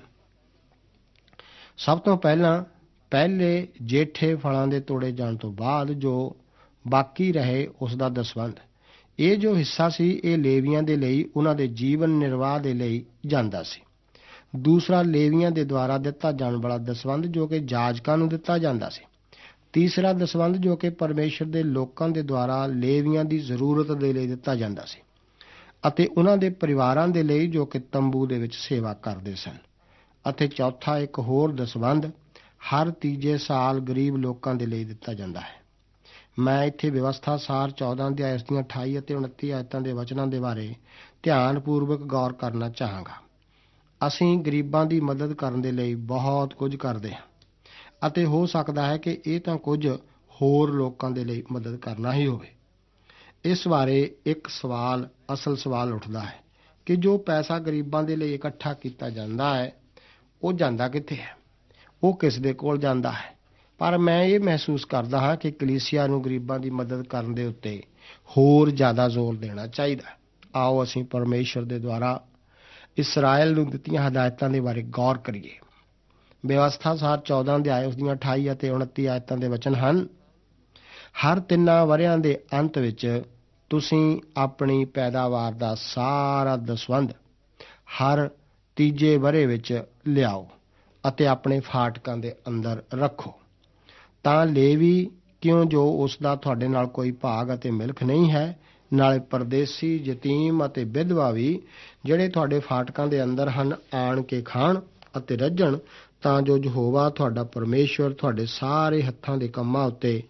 ਸਭ ਤੋਂ ਪਹਿਲਾਂ ਪਹਿਲੇ ਜੇਠੇ ਫਲਾਂ ਦੇ ਤੋੜੇ ਜਾਣ ਤੋਂ ਬਾਅਦ ਜੋ ਬਾਕੀ ਰਹੇ ਉਸ ਦਾ ਦਸਵੰਧ। ਇਹ ਜੋ ਹਿੱਸਾ ਸੀ ਇਹ ਲੇਵੀਆਂ ਦੇ ਲਈ ਉਹਨਾਂ ਦੇ ਜੀਵਨ ਨਿਰਵਾਹ ਦੇ ਲਈ ਜਾਂਦਾ ਸੀ। ਦੂਸਰਾ ਲੇਵੀਆਂ ਦੇ ਦੁਆਰਾ ਦਿੱਤਾ ਜਾਣ ਵਾਲਾ ਦਸਵੰਧ ਜੋ ਕਿ ਜਾਜਕਾਂ ਨੂੰ ਦਿੱਤਾ ਜਾਂਦਾ ਸੀ। ਤੀਸਰਾ ਦਸਵੰਧ ਜੋ ਕਿ ਪਰਮੇਸ਼ਰ ਦੇ ਲੋਕਾਂ ਦੇ ਦੁਆਰਾ ਲੇਵੀਆਂ ਦੀ ਜ਼ਰੂਰਤ ਦੇ ਲਈ ਦਿੱਤਾ ਜਾਂਦਾ ਸੀ ਅਤੇ ਉਹਨਾਂ ਦੇ ਪਰਿਵਾਰਾਂ ਦੇ ਲਈ ਜੋ ਕਿ ਤੰਬੂ ਦੇ ਵਿੱਚ ਸੇਵਾ ਕਰਦੇ ਸਨ। ਅਤੇ ਚੌਥਾ ਇੱਕ ਹੋਰ ਦਸਵੰਧ ਹਰ ਤੀਜੇ ਸਾਲ ਗਰੀਬ ਲੋਕਾਂ ਦੇ ਲਈ ਦਿੱਤਾ ਜਾਂਦਾ ਹੈ। ਮੈਂ ਇੱਥੇ ਵਿਵਸਥਾ ਸਾਰ 14 ਅਧਿਆਇ ਦੀਆਂ 28 ਅਤੇ 29 ਆਇਤਾਂ ਦੇ ਵਚਨਾਂ ਦੇ ਬਾਰੇ ਧਿਆਨਪੂਰਵਕ ਗੌਰ ਕਰਨਾ ਚਾਹਾਂਗਾ। ਅਸੀਂ ਗਰੀਬਾਂ ਦੀ ਮਦਦ ਕਰਨ ਦੇ ਲਈ ਬਹੁਤ ਕੁਝ ਕਰਦੇ ਹਾਂ ਅਤੇ ਹੋ ਸਕਦਾ ਹੈ ਕਿ ਇਹ ਤਾਂ ਕੁਝ ਹੋਰ ਲੋਕਾਂ ਦੇ ਲਈ ਮਦਦ ਕਰਨਾ ਹੀ ਹੋਵੇ। ਇਸ ਬਾਰੇ ਇੱਕ ਅਸਲ ਸਵਾਲ ਉੱਠਦਾ ਹੈ ਕਿ ਜੋ ਪੈਸਾ ਗਰੀਬਾਂ ਦੇ ਲਈ ਇਕੱਠਾ ਕੀਤਾ ਜਾਂਦਾ ਹੈ ਉਹ ਜਾਂਦਾ ਕਿੱਥੇ ਹੈ? ਉਹ ਕਿਸ ਦੇ ਕੋਲ ਜਾਂਦਾ ਹੈ? ਪਰ ਮੈਂ ਇਹ ਮਹਿਸੂਸ ਕਰਦਾ ਹਾਂ ਕਿ ਕਲੀਸਿਆ ਨੂੰ ਗਰੀਬਾਂ ਦੀ ਮਦਦ ਕਰਨ ਦੇ ਉੱਤੇ ਹੋਰ ਜ਼ਿਆਦਾ ਜ਼ੋਰ ਦੇਣਾ ਚਾਹੀਦਾ ਹੈ। ਆਓ ਅਸੀਂ ਪਰਮੇਸ਼ਰ ਦੇ ਦੁਆਰਾ ਇਸਰਾਇਲ ਨੂੰ ਦਿੱਤੀਆਂ ਹਦਾਇਤਾਂ ਦੇ ਬਾਰੇ ਗੌਰ ਕਰੀਏ। ਵਿਵਸਥਾ ਸਾਰ 14 ਅਧਿਆਇ ਉਸ ਦੀਆਂ 28 ਅਤੇ 29 ਆਇਤਾਂ ਦੇ ਵਚਨ ਹਨ, ਹਰ 3 ਵਰ੍ਹਿਆਂ ਦੇ ਅੰਤ ਵਿੱਚ ਤੁਸੀਂ ਆਪਣੀ ਪੈਦਾਵਾਰ ਦਾ ਸਾਰਾ ਦਸਵੰਧ ਹਰ ਤੀਜੇ ਵਰ੍ਹੇ ਵਿੱਚ ਲਿਆਓ ਅਤੇ ਆਪਣੇ ਫਾਟਕਾਂ ਦੇ ਅੰਦਰ ਰੱਖੋ। ਤਾਂ ਲੇਵੀ ਕਿਉਂ ਜੋ ਉਸ ਦਾ ਤੁਹਾਡੇ ਨਾਲ ਕੋਈ ਭਾਗ ਅਤੇ ਮਿਲਕ ਨਹੀਂ ਹੈ, ਨਾਲੇ ਪਰਦੇਸੀ, ਯਤੀਮ ਅਤੇ ਵਿਧਵਾ ਵੀ ਜਿਹੜੇ ਤੁਹਾਡੇ ਫਾਟਕਾਂ ਦੇ ਅੰਦਰ ਹਨ ਆਣ ਕੇ ਖਾਣ ਅਤੇ ਰੱਜਣ, ਤਾਂ ਜੋ ਯਹੋਵਾ ਤੁਹਾਡਾ ਪਰਮੇਸ਼ਵਰ ਤੁਹਾਡੇ ਸਾਰੇ ਹੱਥਾਂ ਦੇ ਕੰਮਾਂ ਉੱਤੇ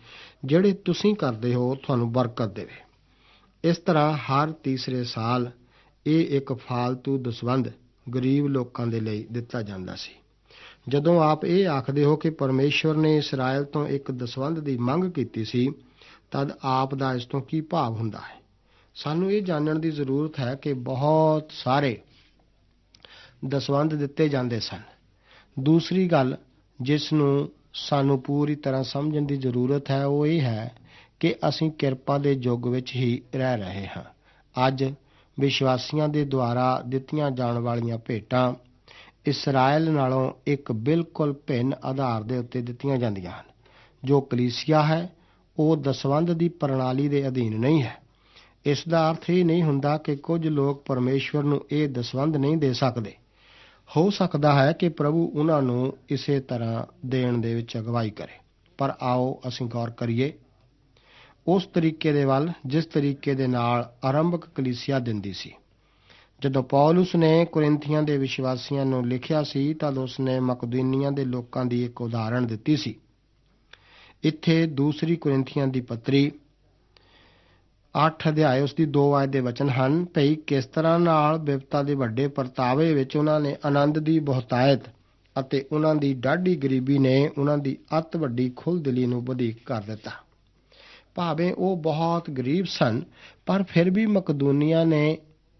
ਜਿਹੜੇ ਤੁਸੀਂ ਕਰਦੇ ਹੋ ਤੁਹਾਨੂੰ ਬਰਕਤ ਦੇਵੇ। ਇਸ ਤਰ੍ਹਾਂ ਹਰ ਤੀਸਰੇ ਸਾਲ ਇਹ ਇੱਕ ਫਾਲਤੂ ਦਸਵੰਧ ਗਰੀਬ ਲੋਕਾਂ ਦੇ ਲਈ ਦਿੱਤਾ ਜਾਂਦਾ ਸੀ। ਜਦੋਂ ਆਪ ਇਹ ਆਖਦੇ ਹੋ ਕਿ ਪਰਮੇਸ਼ਵਰ ਨੇ ਇਸਰਾਇਲ ਤੋਂ ਇੱਕ ਦਸਵੰਧ ਦੀ ਮੰਗ ਕੀਤੀ ਸੀ, ਤਦ ਆਪ ਦਾ ਇਸ ਤੋਂ ਕੀ ਭਾਵ ਹੁੰਦਾ ਹੈ? ਸਾਨੂੰ ਇਹ ਜਾਣਨ ਦੀ ਜ਼ਰੂਰਤ ਹੈ ਕਿ ਬਹੁਤ ਸਾਰੇ ਦਸਵੰਧ ਦਿੱਤੇ ਜਾਂਦੇ ਸਨ। ਦੂਸਰੀ ਗੱਲ ਜਿਸ ਨੂੰ ਸਾਨੂੰ ਪੂਰੀ ਤਰ੍ਹਾਂ ਸਮਝਣ ਦੀ ਜ਼ਰੂਰਤ ਹੈ ਉਹ ਇਹ ਹੈ ਕਿ ਅਸੀਂ ਕਿਰਪਾ ਦੇ ਯੁੱਗ ਵਿੱਚ ਹੀ ਰਹਿ ਰਹੇ ਹਾਂ। ਅੱਜ ਵਿਸ਼ਵਾਸੀਆਂ ਦੇ ਦੁਆਰਾ ਦਿੱਤੀਆਂ ਜਾਣ ਵਾਲੀਆਂ ਭੇਟਾਂ ਇਸਰਾਇਲ ਨਾਲੋਂ ਇੱਕ ਬਿਲਕੁਲ ਭਿੰਨ ਆਧਾਰ ਦੇ ਉੱਤੇ ਦਿੱਤੀਆਂ ਜਾਂਦੀਆਂ ਹਨ। ਜੋ ਕਲੀਸਿਆ ਹੈ ਉਹ ਦਸਵੰਧ ਦੀ ਪ੍ਰਣਾਲੀ ਦੇ ਅਧੀਨ ਨਹੀਂ ਹੈ। ਇਸ ਦਾ ਅਰਥ ਇਹ ਨਹੀਂ ਹੁੰਦਾ ਕਿ ਕੁਝ ਲੋਕ ਪਰਮੇਸ਼ਵਰ ਨੂੰ ਇਹ ਦਸਵੰਧ ਨਹੀਂ ਦੇ ਸਕਦੇ। ਹੋ ਸਕਦਾ ਹੈ ਕਿ ਪ੍ਰਭੂ ਉਹਨਾਂ ਨੂੰ ਇਸੇ ਤਰ੍ਹਾਂ ਦੇਣ ਦੇ ਵਿੱਚ ਅਗਵਾਈ ਕਰੇ। ਪਰ ਆਓ ਅਸੀਂ ਗੌਰ ਕਰੀਏ ਉਸ ਤਰੀਕੇ ਦੇ ਵੱਲ ਜਿਸ ਤਰੀਕੇ ਦੇ ਨਾਲ ਆਰੰਭਕ ਕਲੀਸਿਆ ਦਿੰਦੀ ਸੀ। ਜਦੋਂ ਪੌਲੁਸ ਨੇ ਕੁਰਿੰਥੀਆਂ ਦੇ ਵਿਸ਼ਵਾਸੀਆਂ ਨੂੰ ਲਿਖਿਆ ਸੀ ਤਦ ਉਸ ਨੇ ਮਕਦੂਨੀਆਂ ਦੇ ਲੋਕਾਂ ਦੀ ਇੱਕ ਉਦਾਹਰਣ ਦਿੱਤੀ ਸੀ। ਇੱਥੇ ਦੂਸਰੀ ਕੁਰਿੰਥੀਆਂ ਦੀ ਪੱਤਰੀ 8 ਅਧਿਆਇ ਉਸ ਦੀ 2 ਆਇਤ ਦੇ ਵਚਨ ਹਨ, ਭਈ ਕਿਸ ਤਰ੍ਹਾਂ ਨਾਲ ਬਿਪਤਾ ਦੇ ਵੱਡੇ ਪਰਤਾਵੇ ਵਿੱਚ ਉਹਨਾਂ ਨੇ ਆਨੰਦ ਦੀ ਬਹੁਤਾਇਤ ਅਤੇ ਉਹਨਾਂ ਦੀ ਡਾਢੀ ਗਰੀਬੀ ਨੇ ਉਹਨਾਂ ਦੀ ਅਤ ਵੱਡੀ ਖੁੱਲ੍ਹਦਿਲੀ ਨੂੰ ਵਧੀਕ ਕਰ ਦਿੱਤਾ। ਭਾਵੇਂ ਉਹ ਬਹੁਤ ਗਰੀਬ ਸਨ, ਪਰ ਫਿਰ ਵੀ ਮਕਦੂਨੀਆਂ ਨੇ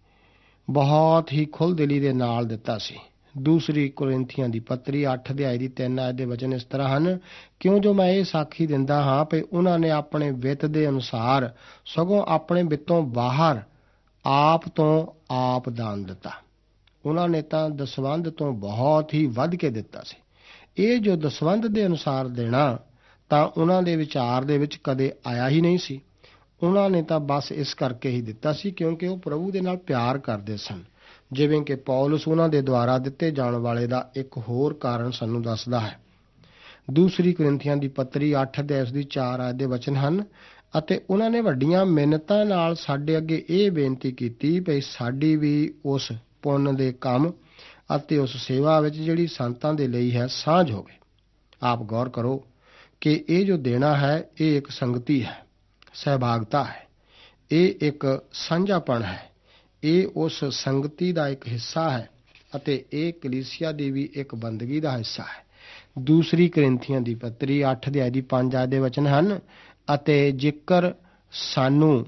ਬਹੁਤ ਹੀ ਖੁੱਲ੍ਹਦਿਲੀ ਦੇ ਨਾਲ ਦਿੱਤਾ ਸੀ। ਦੂਸਰੀ ਕੁਰਿੰਥੀਆਂ ਦੀ ਪੱਤਰੀ 8 ਅਧਿਆਇ ਦੀ 3 ਆਇਤ ਦੇ ਵਚਨ ਇਸ ਤਰ੍ਹਾਂ ਹਨ, ਕਿਉਂ ਜੋ ਮੈਂ ਇਹ ਸਾਖੀ ਦਿੰਦਾ ਹਾਂ ਕਿ ਉਹਨਾਂ ਨੇ ਆਪਣੇ ਵਿੱਤ ਦੇ ਅਨੁਸਾਰ ਸਗੋਂ ਆਪਣੇ ਵਿੱਤੋਂ ਬਾਹਰ ਆਪ ਤੋਂ ਆਪ ਦਾਨ ਦਿੱਤਾ। ਉਹਨਾਂ ਨੇ ਤਾਂ ਦਸਵੰਧ ਤੋਂ ਬਹੁਤ ਹੀ ਵੱਧ ਕੇ ਦਿੱਤਾ ਸੀ। ਇਹ ਜੋ ਦਸਵੰਧ ਦੇ ਅਨੁਸਾਰ ਦੇਣਾ ਤਾਂ ਉਹਨਾਂ ਦੇ ਵਿਚਾਰ ਦੇ ਵਿੱਚ ਕਦੇ ਆਇਆ ਹੀ ਨਹੀਂ ਸੀ। ਉਹਨਾਂ ਨੇ ਤਾਂ ਬਸ ਇਸ ਕਰਕੇ ਹੀ ਦਿੱਤਾ ਸੀ ਕਿਉਂਕਿ ਉਹ ਪ੍ਰਭੂ ਦੇ ਨਾਲ ਪਿਆਰ ਕਰਦੇ ਸਨ, ਜਿਵੇਂ ਕਿ ਪੌਲੁਸ ਉਹਨਾਂ ਦੇ ਦੁਆਰਾ ਦਿੱਤੇ ਜਾਣ ਵਾਲੇ ਦਾ ਇੱਕ ਹੋਰ ਕਾਰਨ ਸਾਨੂੰ ਦੱਸਦਾ ਹੈ। ਦੂਸਰੀ ਕੁਰਿੰਥੀਆਂ ਦੀ ਪੱਤਰੀ 8 ਅਧਿਆਇ ਦੀ 4 ਆਇਤ ਦੇ ਵਚਨ ਹਨ, ਅਤੇ ਉਹਨਾਂ ਨੇ ਵੱਡੀਆਂ ਮਿੰਨਤਾਂ ਨਾਲ ਸਾਡੇ ਅੱਗੇ ਇਹ ਬੇਨਤੀ ਕੀਤੀ ਕਿ ਸਾਡੀ ਵੀ ਉਸ ਪੁੰਨ ਦੇ ਕੰਮ ਅਤੇ ਉਸ ਸੇਵਾ ਵਿੱਚ ਜਿਹੜੀ ਸੰਤਾਂ ਦੇ ਲਈ ਹੈ ਸਾਂਝ ਹੋਵੇ। ਆਪ ਗੌਰ ਕਰੋ ਕਿ ਇਹ ਜੋ ਦੇਣਾ ਹੈ ਇਹ ਇੱਕ ਸੰਗਤੀ ਹੈ, ਸਹਿਭਾਗਤਾ ਹੈ, ਇਹ ਇੱਕ ਸਾਂਝਾਪਣ ਹੈ, ਇਹ ਉਸ ਸੰਗਤੀ ਦਾ ਇੱਕ ਹਿੱਸਾ ਹੈ ਅਤੇ ਇਹ ਕਲੀਸਿਆ ਦੀ ਵੀ ਇੱਕ ਬੰਦਗੀ ਦਾ ਹਿੱਸਾ ਹੈ। ਦੂਸਰੀ ਕੁਰਿੰਥੀਆਂ ਦੀ ਪੱਤਰੀ 8 ਅਧਿਆਇ ਦੀ 5 ਆਇਤ ਦੇ ਵਚਨ ਹਨ, ਅਤੇ ਜੇਕਰ ਸਾਨੂੰ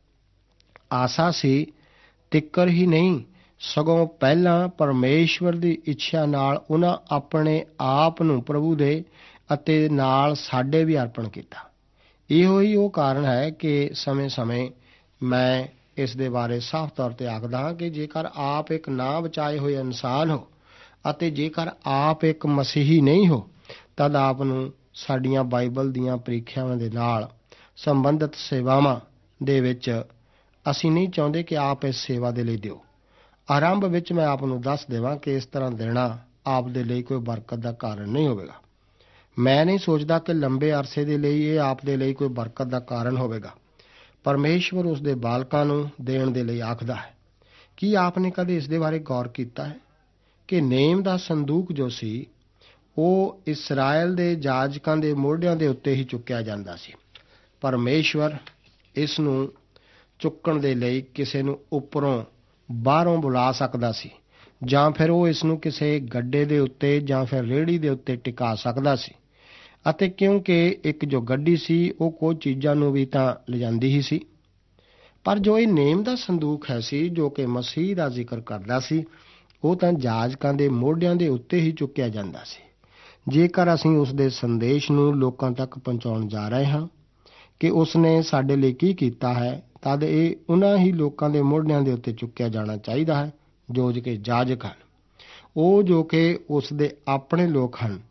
ਆਸਾ ਸੀ ਤਿੱਕਰ ਹੀ ਨਹੀਂ ਸਗੋਂ ਪਹਿਲਾਂ ਪਰਮੇਸ਼ਵਰ ਦੀ ਇੱਛਾ ਨਾਲ ਉਹਨਾਂ ਆਪਣੇ ਆਪ ਨੂੰ ਪ੍ਰਭੂ ਦੇ ਅਤੇ ਨਾਲ ਸਾਡੇ ਵੀ ਅਰਪਣ ਕੀਤਾ। ਇਹੋ ਹੀ ਉਹ ਕਾਰਨ ਹੈ ਕਿ ਸਮੇਂ-ਸਮੇਂ ਮੈਂ ਇਸ ਦੇ ਬਾਰੇ ਸਾਫ਼ ਤੌਰ ਤੇ ਆਖਦਾ ਹਾਂ ਕਿ ਜੇਕਰ ਆਪ ਇੱਕ ਨਾ ਬਚਾਏ ਹੋਏ ਇਨਸਾਨ ਹੋ ਅਤੇ ਜੇਕਰ ਆਪ ਇੱਕ ਮਸੀਹੀ ਨਹੀਂ ਹੋ, ਤਦ ਆਪ ਨੂੰ ਸਾਡੀਆਂ ਬਾਈਬਲ ਦੀਆਂ ਪ੍ਰੀਖਿਆਵਾਂ ਦੇ ਨਾਲ ਸੰਬੰਧਿਤ ਸੇਵਾਵਾਂ ਦੇ ਵਿੱਚ ਅਸੀਂ ਨਹੀਂ ਚਾਹੁੰਦੇ ਕਿ ਆਪ ਇਸ ਸੇਵਾ ਦੇ ਲਈ ਦਿਓ। ਆਰੰਭ ਵਿੱਚ ਮੈਂ ਆਪ ਨੂੰ ਦੱਸ ਦੇਵਾਂ ਕਿ ਇਸ ਤਰ੍ਹਾਂ ਦੇਣਾ ਆਪ ਦੇ ਲਈ ਕੋਈ ਬਰਕਤ ਦਾ ਕਾਰਨ ਨਹੀਂ ਹੋਵੇਗਾ। ਮੈਂ ਨਹੀਂ ਸੋਚਦਾ ਕਿ ਲੰਬੇ ਅਰਸੇ ਦੇ ਲਈ ਇਹ ਆਪ ਦੇ ਲਈ ਕੋਈ ਬਰਕਤ ਦਾ ਕਾਰਨ ਹੋਵੇਗਾ। ਪਰਮੇਸ਼ਵਰ ਉਸ ਦੇ ਬਾਲਕਾਂ ਨੂੰ ਦੇਣ ਦੇ ਲਈ ਆਖਦਾ ਹੈ। ਕੀ ਆਪ ਨੇ ਕਦੇ ਇਸ ਦੇ ਬਾਰੇ ਗੌਰ ਕੀਤਾ ਹੈ ਕਿ ਨੇਮ ਦਾ ਸੰਦੂਕ ਜੋ ਸੀ ਉਹ ਇਸਰਾਇਲ ਦੇ ਜਾਜਕਾਂ ਦੇ ਮੋਢਿਆਂ ਦੇ ਉੱਤੇ ਹੀ ਚੁੱਕਿਆ ਜਾਂਦਾ ਸੀ। ਪਰਮੇਸ਼ਵਰ ਇਸ ਨੂੰ ਚੁੱਕਣ ਦੇ ਲਈ ਕਿਸੇ ਨੂੰ ਉੱਪਰੋਂ ਬਾਹਰੋਂ ਬੁਲਾ ਸਕਦਾ ਸੀ, ਜਾਂ ਫਿਰ ਉਹ ਇਸ ਨੂੰ ਕਿਸੇ ਗੱਡੇ ਦੇ ਉੱਤੇ ਜਾਂ ਫਿਰ ਰੇਹੜੀ ਦੇ ਉੱਤੇ ਟਿਕਾ ਸਕਦਾ ਸੀ। ਅਤੇ ਕਿਉਂਕਿ ਇੱਕ ਜੋ ਗੱਡੀ ਸੀ ਉਹ ਕੁਝ ਚੀਜ਼ਾਂ ਨੂੰ ਵੀ ਤਾਂ ਲਿਜਾਂਦੀ ਹੀ ਸੀ, ਪਰ ਜੋ ਇਹ ਨੇਮ ਦਾ ਸੰਦੂਕ ਹੈ ਸੀ ਜੋ ਕਿ ਮਸੀਹ ਦਾ ਜ਼ਿਕਰ ਕਰਦਾ ਸੀ, ਉਹ ਤਾਂ ਜਾਜਕਾਂ ਦੇ ਮੋਢਿਆਂ ਦੇ ਉੱਤੇ ਹੀ ਚੁੱਕਿਆ ਜਾਂਦਾ ਸੀ। ਜੇਕਰ ਅਸੀਂ ਉਸ ਦੇ ਸੰਦੇਸ਼ ਨੂੰ ਲੋਕਾਂ ਤੱਕ ਪਹੁੰਚਾਉਣ ਜਾ ਰਹੇ ਹਾਂ ਕਿ ਉਸ ਨੇ ਸਾਡੇ ਲਈ ਕੀ ਕੀਤਾ ਹੈ, ਤਦ ਇਹ ਉਹਨਾਂ ਹੀ ਲੋਕਾਂ ਦੇ ਮੋਢਿਆਂ ਦੇ ਉੱਤੇ ਚੁੱਕਿਆ ਜਾਣਾ ਚਾਹੀਦਾ ਹੈ ਜੋ ਕਿ ਜਾਜਕ ਹਨ। ਉਹ ਜੋ ਕਿ ਉਸ ਦੇ ਆਪਣੇ ਲੋਕ ਹਨ।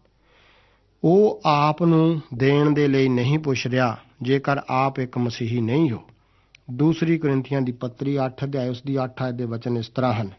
ਉਹ ਆਪ ਨੂੰ ਦੇਣ ਦੇ ਲਈ ਨਹੀਂ ਪੁੱਛ ਰਿਹਾ ਜੇਕਰ ਆਪ ਇੱਕ ਮਸੀਹੀ ਨਹੀਂ ਹੋ। ਦੂਸਰੀ ਕੁਰਿੰਥੀਆਂ ਦੀ ਪੱਤਰੀ 8 ਅਧਿਆਇ ਉਸ ਦੀ 8 ਆਇਤ ਦੇ ਵਚਨ ਇਸ ਤਰ੍ਹਾਂ ਹਨ,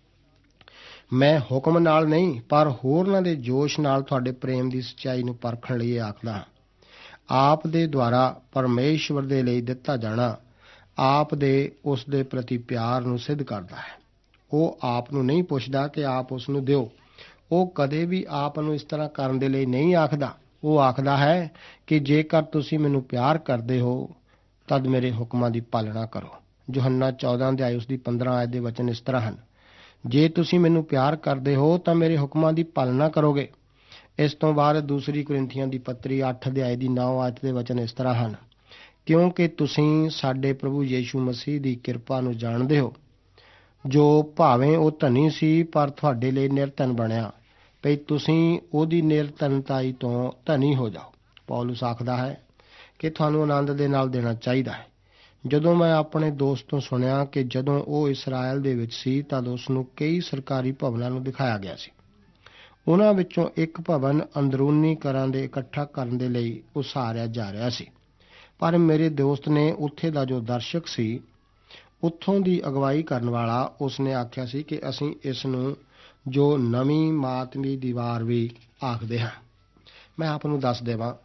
ਮੈਂ ਹੁਕਮ ਨਾਲ ਨਹੀਂ ਪਰ ਹੋਰਨਾਂ ਦੇ ਜੋਸ਼ ਨਾਲ ਤੁਹਾਡੇ ਪ੍ਰੇਮ ਦੀ ਸੱਚਾਈ ਨੂੰ ਪਰਖਣ ਲਈ ਆਖਦਾ ਹਾਂ। ਆਪ ਦੇ ਦੁਆਰਾ ਪਰਮੇਸ਼ਵਰ ਦੇ ਲਈ ਦਿੱਤਾ ਜਾਣਾ ਆਪ ਦੇ ਉਸ ਦੇ ਪ੍ਰਤੀ ਪਿਆਰ ਨੂੰ ਸਿੱਧ ਕਰਦਾ ਹੈ। ਉਹ ਆਪ ਨੂੰ ਨਹੀਂ ਪੁੱਛਦਾ ਕਿ ਆਪ ਉਸ ਨੂੰ ਦਿਓ। ਉਹ ਕਦੇ ਵੀ ਆਪ ਨੂੰ ਇਸ ਤਰ੍ਹਾਂ ਕਰਨ ਦੇ ਲਈ ਨਹੀਂ ਆਖਦਾ। ਉਹ ਆਖਦਾ ਹੈ ਕਿ ਜੇਕਰ ਤੁਸੀਂ ਮੈਨੂੰ ਪਿਆਰ ਕਰਦੇ ਹੋ ਤਦ ਮੇਰੇ ਹੁਕਮਾਂ ਦੀ ਪਾਲਣਾ ਕਰੋ। ਯੋਹੰਨਾ 14 ਅਧਿਆਇ ਉਸ ਦੀ 15 ਆਇਤ ਦੇ ਵਚਨ ਇਸ ਤਰ੍ਹਾਂ ਹਨ, ਜੇ ਤੁਸੀਂ ਮੈਨੂੰ ਪਿਆਰ ਕਰਦੇ ਹੋ ਤਾਂ ਮੇਰੇ ਹੁਕਮਾਂ ਦੀ ਪਾਲਣਾ ਕਰੋਗੇ। ਇਸ ਤੋਂ ਬਾਅਦ ਦੂਸਰੀ ਕੁਰਿੰਥੀਆਂ ਦੀ ਪੱਤਰੀ 8 ਅਧਿਆਇ ਦੀ 9 ਆਇਤ ਦੇ ਵਚਨ ਇਸ ਤਰ੍ਹਾਂ ਹਨ, ਕਿਉਂਕਿ ਤੁਸੀਂ ਸਾਡੇ ਪ੍ਰਭੂ ਯੀਸ਼ੂ ਮਸੀਹ ਦੀ ਕਿਰਪਾ ਨੂੰ ਜਾਣਦੇ ਹੋ, ਜੋ ਭਾਵੇਂ ਉਹ ਧਨੀ ਸੀ ਪਰ ਤੁਹਾਡੇ ਲਈ ਨਿਰਧਨ ਬਣਿਆ, ਭਈ ਤੁਸੀਂ ਉਹਦੀ ਨਿਰਧਨਤਾਈ ਤੋਂ ਧਨੀ ਹੋ ਜਾਓ। ਪੌਲੁਸ ਆਖਦਾ ਹੈ ਕਿ ਤੁਹਾਨੂੰ ਆਨੰਦ ਦੇ ਨਾਲ ਦੇਣਾ ਚਾਹੀਦਾ ਹੈ। ਜਦੋਂ ਮੈਂ ਆਪਣੇ ਦੋਸਤ ਤੋਂ ਸੁਣਿਆ ਕਿ ਜਦੋਂ ਉਹ ਇਸਰਾਇਲ ਦੇ ਵਿੱਚ ਸੀ ਤਦ ਉਸ ਨੂੰ ਕਈ ਸਰਕਾਰੀ ਭਵਨਾਂ ਨੂੰ ਦਿਖਾਇਆ ਗਿਆ ਸੀ। ਉਹਨਾਂ ਵਿੱਚੋਂ ਇੱਕ ਭਵਨ ਅੰਦਰੂਨੀ ਘਰਾਂ ਦੇ ਇਕੱਠਾ ਕਰਨ ਦੇ ਲਈ ਉਸਾਰਿਆ ਜਾ ਰਿਹਾ ਸੀ, ਪਰ ਮੇਰੇ ਦੋਸਤ ਨੇ ਉੱਥੇ ਦਾ ਜੋ ਦਰਸ਼ਕ ਸੀ, ਉੱਥੋਂ ਦੀ ਅਗਵਾਈ ਕਰਨ ਵਾਲਾ, ਉਸ ਨੇ ਆਖਿਆ ਸੀ ਕਿ ਅਸੀਂ ਇਸ ਨੂੰ ਜੋ ਨਵੀਂ ਮਾਤਮੀ ਦੀਵਾਰ ਵੀ ਆਖਦੇ ਹਾਂ। ਮੈਂ ਆਪ ਨੂੰ ਦੱਸ ਦੇਵਾਂ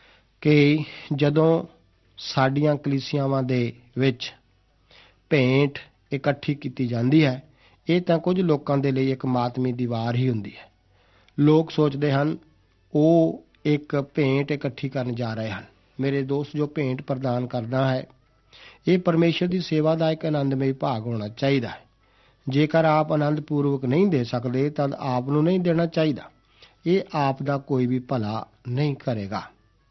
ਕਿ ਜਦੋਂ ਸਾਡੀਆਂ ਕਲੀਸਿਆਵਾਂ ਦੇ ਵਿੱਚ ਭੇਂਟ ਇਕੱਠੀ ਕੀਤੀ ਜਾਂਦੀ ਹੈ, ਇਹ ਤਾਂ ਕੁਝ ਲੋਕਾਂ ਦੇ ਲਈ ਇੱਕ ਮਾਤਮੀ ਦੀਵਾਰ ਹੀ ਹੁੰਦੀ ਹੈ। ਲੋਕ ਸੋਚਦੇ ਹਨ ਉਹ ਇੱਕ ਭੇਂਟ ਇਕੱਠੀ ਕਰਨ ਜਾ ਰਹੇ ਹਨ। ਮੇਰੇ ਦੋਸਤ, ਜੋ ਭੇਂਟ ਪ੍ਰਦਾਨ ਕਰਦਾ ਹੈ, ਇਹ ਪਰਮੇਸ਼ਰ ਦੀ ਸੇਵਾ ਦਾ ਇੱਕ ਆਨੰਦਮਈ ਭਾਗ ਹੋਣਾ ਚਾਹੀਦਾ ਹੈ। ਜੇਕਰ ਆਪ ਆਨੰਦਪੂਰਵਕ ਨਹੀਂ ਦੇ ਸਕਦੇ ਤਦ ਆਪ ਨੂੰ ਨਹੀਂ ਦੇਣਾ ਚਾਹੀਦਾ। ਇਹ ਆਪ ਦਾ ਕੋਈ ਵੀ ਭਲਾ ਨਹੀਂ ਕਰੇਗਾ।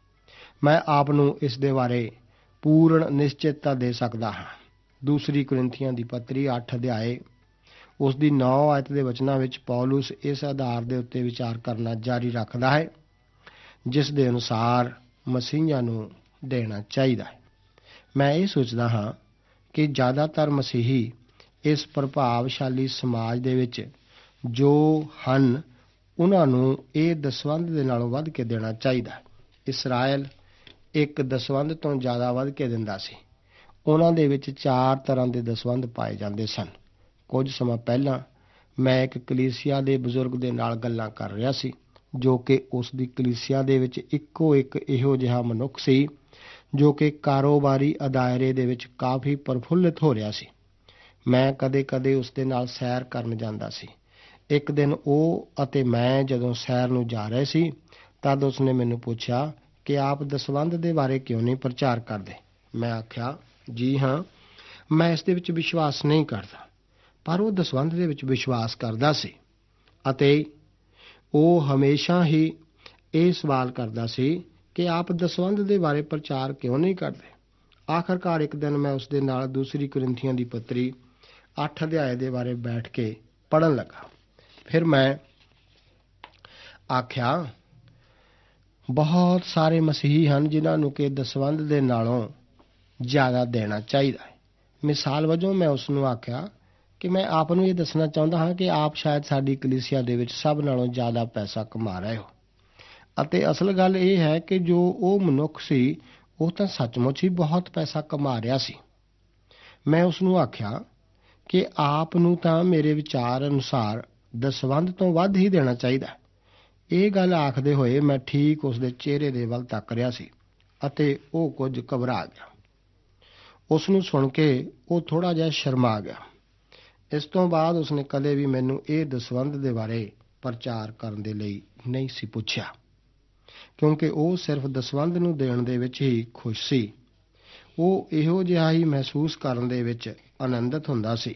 ਮੈਂ ਆਪ ਨੂੰ ਇਸ ਦੇ ਬਾਰੇ ਪੂਰਨ ਨਿਸ਼ਚਿਤਤਾ ਦੇ ਸਕਦਾ ਹਾਂ। ਦੂਸਰੀ ਕੁਰਿੰਥੀਆਂ ਦੀ ਪੱਤਰੀ 8 ਅਧਿਆਇ ਉਸ ਦੀ 9 ਆਇਤ ਦੇ ਵਚਨਾਂ ਵਿੱਚ ਪੌਲੁਸ ਇਸ ਆਧਾਰ ਦੇ ਉੱਤੇ ਵਿਚਾਰ ਕਰਨਾ ਜਾਰੀ ਰੱਖਦਾ ਹੈ, ਜਿਸ ਦੇ ਅਨੁਸਾਰ ਮਸੀਹੀਆਂ ਨੂੰ ਦੇਣਾ ਚਾਹੀਦਾ ਹੈ। ਮੈਂ ਇਹ ਸੋਚਦਾ ਹਾਂ ਕਿ ਜ਼ਿਆਦਾਤਰ ਮਸੀਹੀ ਇਸ ਪ੍ਰਭਾਵਸ਼ਾਲੀ ਸਮਾਜ ਦੇ ਵਿੱਚ ਜੋ ਹਨ, ਉਹਨਾਂ ਨੂੰ ਇਹ ਦਸਵੰਧ ਦੇ ਨਾਲੋਂ ਵੱਧ ਕੇ ਦੇਣਾ ਚਾਹੀਦਾ ਹੈ। ਇਸਰਾਇਲ ਇੱਕ ਦਸਵੰਧ ਤੋਂ ਜ਼ਿਆਦਾ ਵੱਧ ਕੇ ਦਿੰਦਾ ਸੀ। ਉਹਨਾਂ ਦੇ ਵਿੱਚ 4 ਤਰ੍ਹਾਂ ਦੇ ਦਸਵੰਧ ਪਾਏ ਜਾਂਦੇ ਸਨ। ਕੁਝ ਸਮਾਂ ਪਹਿਲਾਂ ਮੈਂ ਇੱਕ ਕਲੀਸਿਆ ਦੇ ਬਜ਼ੁਰਗ ਦੇ ਨਾਲ ਗੱਲਾਂ ਕਰ ਰਿਹਾ ਸੀ, ਜੋ ਕਿ ਉਸ ਦੀ ਕਲੀਸਿਆ ਦੇ ਵਿੱਚ ਇੱਕੋ ਇੱਕ ਇਹੋ ਜਿਹਾ ਮਨੁੱਖ ਸੀ ਜੋ ਕਿ ਕਾਰੋਬਾਰੀ ਅਦਾਇਰੇ ਦੇ ਵਿੱਚ ਕਾਫੀ ਪ੍ਰਫੁੱਲਿਤ ਹੋ ਰਿਹਾ ਸੀ। ਮੈਂ ਕਦੇ-ਕਦੇ ਉਸ ਦੇ ਨਾਲ ਸੈਰ ਕਰਨ ਜਾਂਦਾ ਸੀ। ਇੱਕ ਦਿਨ ਉਹ ਅਤੇ ਮੈਂ ਜਦੋਂ ਸੈਰ ਨੂੰ ਜਾ ਰਹੇ ਸੀ ਤਦ ਉਸ ਨੇ ਮੈਨੂੰ ਪੁੱਛਿਆ ਕਿ ਆਪ ਦਸਵੰਧ ਦੇ ਬਾਰੇ ਕਿਉਂ ਨਹੀਂ ਪ੍ਰਚਾਰ ਕਰਦੇ। ਮੈਂ ਆਖਿਆ, ਜੀ ਹਾਂ, ਮੈਂ ਇਸ ਦੇ ਵਿੱਚ ਵਿਸ਼ਵਾਸ ਨਹੀਂ ਕਰਦਾ। ਪਰ ਉਹ ਦਸਵੰਧ ਦੇ ਵਿੱਚ ਵਿਸ਼ਵਾਸ ਕਰਦਾ ਸੀ ਅਤੇ ਉਹ ਹਮੇਸ਼ਾ ਹੀ ਇਹ ਸਵਾਲ ਕਰਦਾ ਸੀ ਕਿ ਆਪ ਦਸਵੰਧ ਦੇ ਬਾਰੇ ਪ੍ਰਚਾਰ ਕਿਉਂ ਨਹੀਂ ਕਰਦੇ। ਆਖਰਕਾਰ ਇੱਕ ਦਿਨ ਮੈਂ ਉਸ ਦੇ ਨਾਲ ਦੂਸਰੀ ਕੁਰਿੰਥੀਆਂ ਦੀ ਪੱਤਰੀ 8 ਅਧਿਆਇ ਦੇ ਬਾਰੇ ਬੈਠ ਕੇ ਪੜ੍ਹਨ ਲੱਗਾ। ਫਿਰ ਮੈਂ ਆਖਿਆ, ਬਹੁਤ ਸਾਰੇ ਮਸੀਹੀ ਹਨ ਜਿਨ੍ਹਾਂ ਨੂੰ ਕਿ ਦਸਵੰਧ ਦੇ ਨਾਲੋਂ ਜ਼ਿਆਦਾ ਦੇਣਾ ਚਾਹੀਦਾ ਹੈ। ਮਿਸਾਲ ਵਜੋਂ ਮੈਂ ਉਸ ਨੂੰ ਆਖਿਆ ਕਿ ਮੈਂ ਆਪ ਨੂੰ ਇਹ ਦੱਸਣਾ ਚਾਹੁੰਦਾ ਹਾਂ ਕਿ ਆਪ ਸ਼ਾਇਦ ਸਾਡੀ ਕਲੀਸਿਆ ਦੇ ਵਿੱਚ ਸਭ ਨਾਲੋਂ ਜ਼ਿਆਦਾ ਪੈਸਾ ਕਮਾ ਰਹੇ ਹੋ, ਅਤੇ ਅਸਲ ਗੱਲ ਇਹ ਹੈ ਕਿ ਜੋ ਉਹ ਮਨੁੱਖ ਸੀ ਉਹ ਤਾਂ ਸੱਚਮੁੱਚ ਹੀ ਬਹੁਤ ਪੈਸਾ ਕਮਾ ਰਿਹਾ ਸੀ। ਮੈਂ ਉਸ ਨੂੰ ਆਖਿਆ ਕਿ ਆਪ ਨੂੰ ਤਾਂ ਮੇਰੇ ਵਿਚਾਰ ਅਨੁਸਾਰ ਦਸਵੰਧ ਤੋਂ ਵੱਧ ਹੀ ਦੇਣਾ ਚਾਹੀਦਾ। ਇਹ ਗੱਲ ਆਖਦੇ ਹੋਏ ਮੈਂ ਠੀਕ ਉਸ ਦੇ ਚਿਹਰੇ ਦੇ ਵੱਲ ਤੱਕ ਰਿਹਾ ਸੀ ਅਤੇ ਉਹ ਕੁਝ ਘਬਰਾ ਗਿਆ। ਉਸ ਨੂੰ ਸੁਣ ਕੇ ਉਹ ਥੋੜ੍ਹਾ ਜਿਹਾ ਸ਼ਰਮਾ ਗਿਆ। ਇਸ ਤੋਂ ਬਾਅਦ ਉਸਨੇ ਕਦੇ ਵੀ ਮੈਨੂੰ ਇਹ ਦਸਵੰਧ ਦੇ ਬਾਰੇ ਪ੍ਰਚਾਰ ਕਰਨ ਦੇ ਲਈ ਨਹੀਂ ਸੀ ਪੁੱਛਿਆ, ਕਿਉਂਕਿ ਉਹ ਸਿਰਫ ਦਸਵੰਧ ਨੂੰ ਦੇਣ ਦੇ ਵਿੱਚ ਹੀ ਖੁਸ਼ ਸੀ। ਉਹ ਇਹੋ ਜਿਹਾ ਹੀ ਮਹਿਸੂਸ ਕਰਨ ਦੇ ਵਿੱਚ ਆਨੰਦਿਤ ਹੁੰਦਾ ਸੀ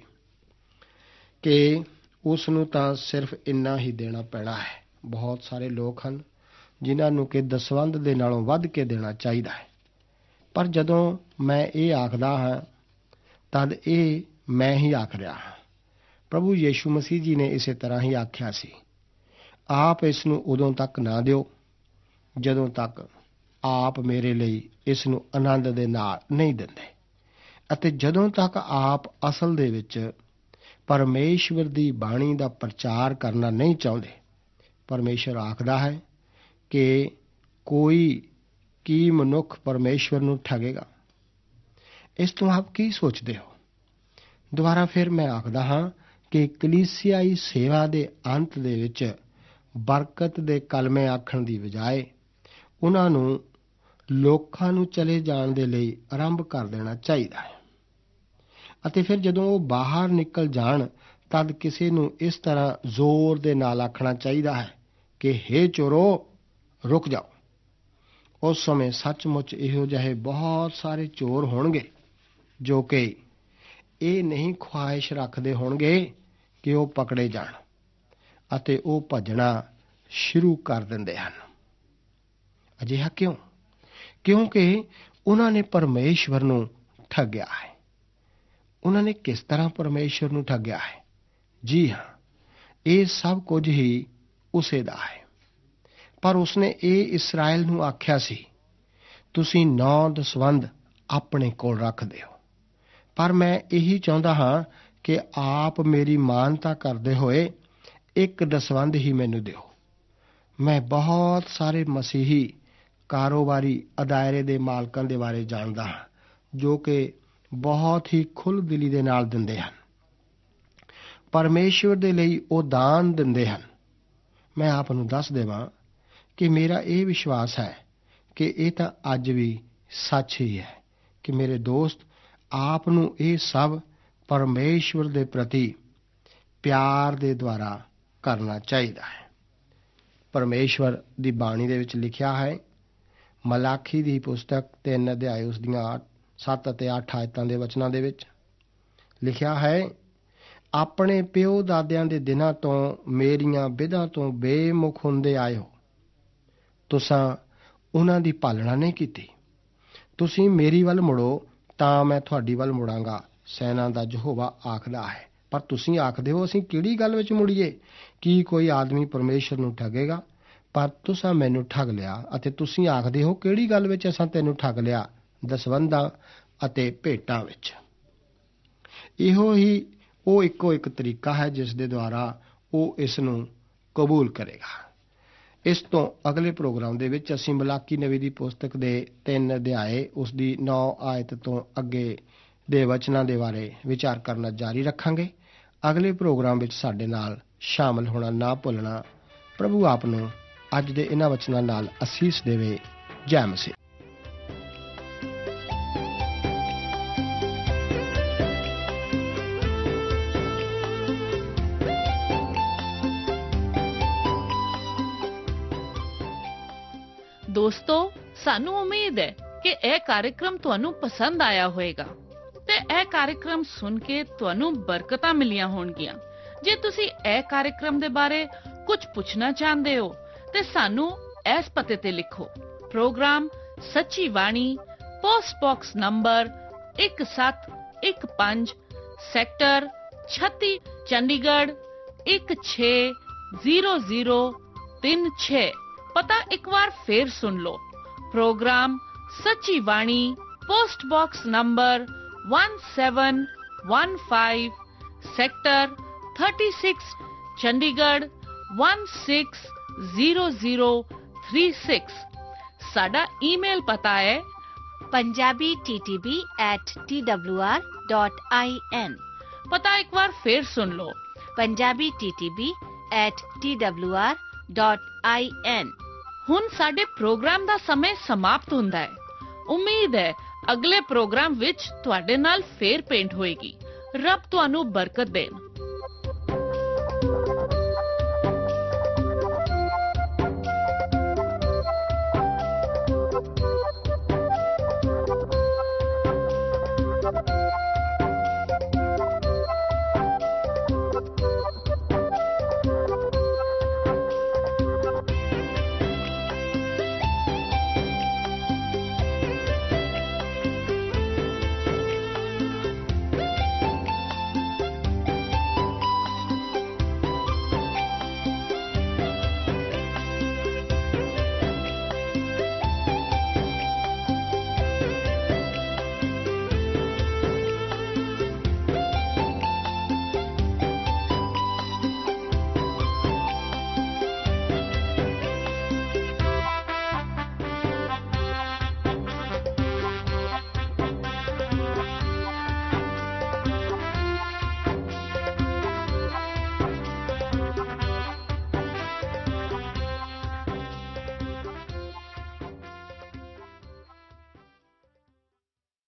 ਕਿ ਉਸ ਨੂੰ ਤਾਂ ਸਿਰਫ ਇੰਨਾ ਹੀ ਦੇਣਾ ਪੈਣਾ ਹੈ। ਬਹੁਤ ਸਾਰੇ ਲੋਕ ਹਨ ਜਿਨ੍ਹਾਂ ਨੂੰ ਕਿ ਦਸਵੰਧ ਦੇ ਨਾਲੋਂ ਵੱਧ ਕੇ ਦੇਣਾ ਚਾਹੀਦਾ ਹੈ, ਪਰ ਜਦੋਂ ਮੈਂ ਇਹ ਆਖਦਾ ਹਾਂ ਤਦ ਇਹ ਮੈਂ ਹੀ ਆਖ ਰਿਹਾ ਹਾਂ। ਪ੍ਰਭੂ ਯੀਸ਼ੂ ਮਸੀਹ ਜੀ ਨੇ ਇਸੇ ਤਰ੍ਹਾਂ ਹੀ ਆਖਿਆ ਸੀ, ਆਪ ਇਸ ਨੂੰ ਉਦੋਂ ਤੱਕ ਨਾ ਦਿਓ ਜਦੋਂ ਤੱਕ ਆਪ ਮੇਰੇ ਲਈ ਇਸ ਨੂੰ ਆਨੰਦ ਦੇ ਨਾਲ ਨਹੀਂ ਦਿੰਦੇ, ਅਤੇ ਜਦੋਂ ਤੱਕ ਆਪ ਅਸਲ ਦੇ ਵਿੱਚ ਪਰਮੇਸ਼ਵਰ ਦੀ ਬਾਣੀ ਦਾ ਪ੍ਰਚਾਰ ਕਰਨਾ ਨਹੀਂ ਚਾਹੁੰਦੇ। ਪਰਮੇਸ਼ਵਰ ਆਖਦਾ ਹੈ ਕਿ ਕੋਈ ਕੀ ਮਨੁੱਖ ਪਰਮੇਸ਼ਵਰ ਨੂੰ ਠਗੇਗਾ। ਇਸ ਤੋਂ ਆਪ ਕੀ ਸੋਚਦੇ ਹੋ? ਦੁਬਾਰਾ ਫਿਰ ਮੈਂ ਆਖਦਾ ਹਾਂ ਕਿ ਕਲੀਸਿਆਈ ਸੇਵਾ ਦੇ ਅੰਤ ਦੇ ਵਿੱਚ ਬਰਕਤ ਦੇ ਕਲਮੇ ਆਖਣ ਦੀ ਬਜਾਏ ਉਹਨਾਂ ਨੂੰ ਲੋਕਾਂ ਨੂੰ ਚਲੇ ਜਾਣ ਦੇ ਲਈ ਆਰੰਭ ਕਰ ਦੇਣਾ ਚਾਹੀਦਾ ਹੈ, ਅਤੇ ਫਿਰ ਜਦੋਂ ਉਹ ਬਾਹਰ ਨਿਕਲ ਜਾਣ ਤਦ ਕਿਸੇ ਨੂੰ ਇਸ ਤਰ੍ਹਾਂ ਜ਼ੋਰ ਦੇ ਨਾਲ ਆਖਣਾ ਚਾਹੀਦਾ ਹੈ ਕਿ ਹੇ ਚੋਰੋ, ਰੁਕ ਜਾਓ। ਉਸ ਸਮੇਂ ਸੱਚਮੁੱਚ ਇਹੋ ਜਿਹੇ ਬਹੁਤ ਸਾਰੇ ਚੋਰ ਹੋਣਗੇ ਜੋ ਕਿ ਇਹ ਨਹੀਂ ਖੁਆਇਸ਼ ਰੱਖਦੇ ਹੋਣਗੇ ਕਿ ਉਹ ਪਕੜੇ ਜਾਣ ਅਤੇ ਉਹ ਭੱਜਣਾ ਸ਼ੁਰੂ ਕਰ ਦਿੰਦੇ ਹਨ। ਅਜਿਹਾ ਕਿਉਂ? ਕਿਉਂਕਿ ਉਹਨਾਂ ਨੇ ਪਰਮੇਸ਼ਵਰ ਨੂੰ ਠੱਗਿਆ ਹੈ। ਉਹਨਾਂ ਨੇ ਕਿਸ ਤਰ੍ਹਾਂ ਪਰਮੇਸ਼ਵਰ ਨੂੰ ਠੱਗਿਆ ਹੈ? ਜੀ ਹਾਂ, ਇਹ ਸਭ ਕੁਝ ਹੀ ਉਸੇ ਦਾ ਹੈ। ਪਰ ਉਸਨੇ ਇਹ ਇਸਰਾਏਲ ਨੂੰ ਆਖਿਆ ਸੀ, ਤੁਸੀਂ 9 ਦਸਵੰਧ ਆਪਣੇ ਕੋਲ ਰੱਖਦੇ ਹੋ, ਪਰ ਮੈਂ ਇਹੀ ਚਾਹੁੰਦਾ ਹਾਂ ਕਿ ਆਪ ਮੇਰੀ ਮਾਨਤਾ ਕਰਦੇ ਹੋਏ 1 ਦਸਵੰਧ ਹੀ ਮੈਨੂੰ ਦਿਓ। ਮੈਂ ਬਹੁਤ ਸਾਰੇ ਮਸੀਹੀ ਕਾਰੋਬਾਰੀ ਅਦਾਰੇ ਦੇ ਮਾਲਕਾਂ ਦੇ ਬਾਰੇ ਜਾਣਦਾ ਹਾਂ ਜੋ ਕਿ ਬਹੁਤ ਹੀ ਖੁੱਲ੍ਹ ਦਿਲੀ ਦੇ ਨਾਲ ਦਿੰਦੇ ਹਨ। ਪਰਮੇਸ਼ਵਰ ਦੇ ਲਈ ਉਹ ਦਾਨ ਦਿੰਦੇ ਹਨ। ਮੈਂ ਆਪ ਨੂੰ ਦੱਸ ਦੇਵਾਂ ਕਿ ਮੇਰਾ ਇਹ ਵਿਸ਼ਵਾਸ ਹੈ ਕਿ ਇਹ ਤਾਂ ਅੱਜ ਵੀ ਸੱਚ ਹੀ ਹੈ ਕਿ ਮੇਰੇ ਦੋਸਤ, ਆਪ ਨੂੰ ਇਹ ਸਭ ਪਰਮੇਸ਼ਵਰ ਦੇ ਪ੍ਰਤੀ ਪਿਆਰ ਦੇ ਦੁਆਰਾ ਕਰਨਾ ਚਾਹੀਦਾ ਹੈ। ਪਰਮੇਸ਼ਵਰ ਦੀ ਬਾਣੀ ਦੇ ਵਿੱਚ ਲਿਖਿਆ ਹੈ, ਮਲਾਖੀ ਦੀ ਪੁਸਤਕ 3 ਅਧਿਆਇ ਉਸ ਦੀਆਂ 7 ਅਤੇ 8 ਆਇਤਾਂ ਦੇ ਵਚਨਾਂ ਦੇ ਵਿੱਚ ਲਿਖਿਆ ਹੈ, ਆਪਣੇ ਪਿਓ ਦਾਦਿਆਂ ਦੇ ਦਿਨਾਂ ਤੋਂ ਮੇਰੀਆਂ ਵਿਧਾਂ ਤੋਂ ਬੇਮੁਖ ਹੁੰਦੇ ਆਏ ਹੋ। ਤੁਸਾਂ ਉਹਨਾਂ ਦੀ ਪਾਲਣਾ ਨਹੀਂ ਕੀਤੀ। ਤੁਸੀਂ ਮੇਰੀ ਵੱਲ ਮੁੜੋ ਤਾਂ ਮੈਂ ਤੁਹਾਡੀ ਵੱਲ ਮੁੜਾਂਗਾ, ਸੈਨਾ ਦਾ ਯਹੋਵਾ ਆਖਦਾ ਹੈ। ਪਰ ਤੁਸੀਂ ਆਖਦੇ ਹੋ, ਅਸੀਂ ਕਿਹੜੀ ਗੱਲ ਵਿੱਚ ਮੁੜੀਏ? ਕੀ ਕੋਈ ਆਦਮੀ ਪਰਮੇਸ਼ਰ ਨੂੰ ਠੱਗੇਗਾ? ਪਰ ਤੁਸਾਂ ਮੈਨੂੰ ਠੱਗ ਲਿਆ। ਅਤੇ ਤੁਸੀਂ ਆਖਦੇ ਹੋ, ਕਿਹੜੀ ਗੱਲ ਵਿੱਚ ਅਸਾਂ ਤੈਨੂੰ ਠੱਗ ਲਿਆ? ਦਸਵੰਧਾਂ ਅਤੇ ਭੇਟਾਂ ਵਿੱਚ। ਇਹੋ ਹੀ ਉਹ ਇੱਕੋ ਇੱਕ ਤਰੀਕਾ ਹੈ ਜਿਸ ਦੇ ਦੁਆਰਾ ਉਹ ਇਸ ਨੂੰ ਕਬੂਲ ਕਰੇਗਾ। ਇਸ ਤੋਂ ਅਗਲੇ ਪ੍ਰੋਗਰਾਮ ਦੇ ਵਿੱਚ ਅਸੀਂ ਮਲਾਕੀ ਨਬੀ ਦੀ ਪੁਸਤਕ ਦੇ 3 ਅਧਿਆਏ ਉਸ ਦੀ 9 ਆਇਤ ਤੋਂ ਅੱਗੇ ਦੇ ਵਚਨਾਂ ਦੇ ਬਾਰੇ ਵਿਚਾਰ ਕਰਨਾ ਜਾਰੀ ਰੱਖਾਂਗੇ। ਅਗਲੇ ਪ੍ਰੋਗਰਾਮ ਵਿੱਚ ਸਾਡੇ ਨਾਲ ਸ਼ਾਮਲ ਹੋਣਾ ਨਾ ਭੁੱਲਣਾ। ਪ੍ਰਭੂ ਆਪ ਨੂੰ ਅੱਜ ਦੇ ਇਹਨਾਂ ਵਚਨਾਂ ਨਾਲ ਅਸੀਸ ਦੇਵੇ। ਜੈ ਮਸੀਹ। ਦੋਸਤੋ, ਸਾਨੂੰ ਉਮੀਦ ਹੈ ਕਿ ਇਹ ਕਾਰਜਕ੍ਰਮ ਤੁਹਾਨੂੰ ਪਸੰਦ ਆਇਆ ਹੋਵੇਗਾ ਤੇ ਇਹ ਕਾਰਜਕ੍ਰਮ ਸੁਣ ਕੇ ਤੁਹਾਨੂੰ ਬਰਕਤਾਂ ਮਿਲੀਆਂ ਹੋਣਗੀਆਂ। ਜੇ ਤੁਸੀਂ ਇਹ ਕਾਰਜਕ੍ਰਮ ਦੇ ਬਾਰੇ ਕੁਝ ਪੁੱਛਣਾ ਚਾਹੁੰਦੇ ਹੋ ਤੇ ਸਾਨੂੰ ਇਸ ਪਤੇ ਤੇ ਲਿਖੋ। Programme Sachi Bani, post box number 1715, sector 36, Chandigarh 160036। ਪਤਾ ਇੱਕ ਵਾਰ ਫੇਰ ਸੁਣ ਲਓ। Programme Sachi Bani, post box number 1715, sector 36, Chandigarh 160036। ਸਾਡਾ ਈਮੇਲ ਪਤਾ ਹੈ punjabittb@twr.in। ਪਤਾ ਇੱਕ ਵਾਰ ਫੇਰ ਸੁਣ ਲਓ, punjabittb@twr.in। ਹੁਣ ਸਾਡੇ ਪ੍ਰੋਗਰਾਮ ਦਾ ਸਮੇਂ ਸਮਾਪਤ ਹੁੰਦਾ ਹੈ। ਉਮੀਦ ਹੈ ਅਗਲੇ ਪ੍ਰੋਗਰਾਮ ਵਿੱਚ ਤੁਹਾਡੇ ਨਾਲ ਫੇਰ ਭੇਂਟ ਹੋਏਗੀ। ਰੱਬ ਤੁਹਾਨੂੰ ਬਰਕਤ ਦੇਣ।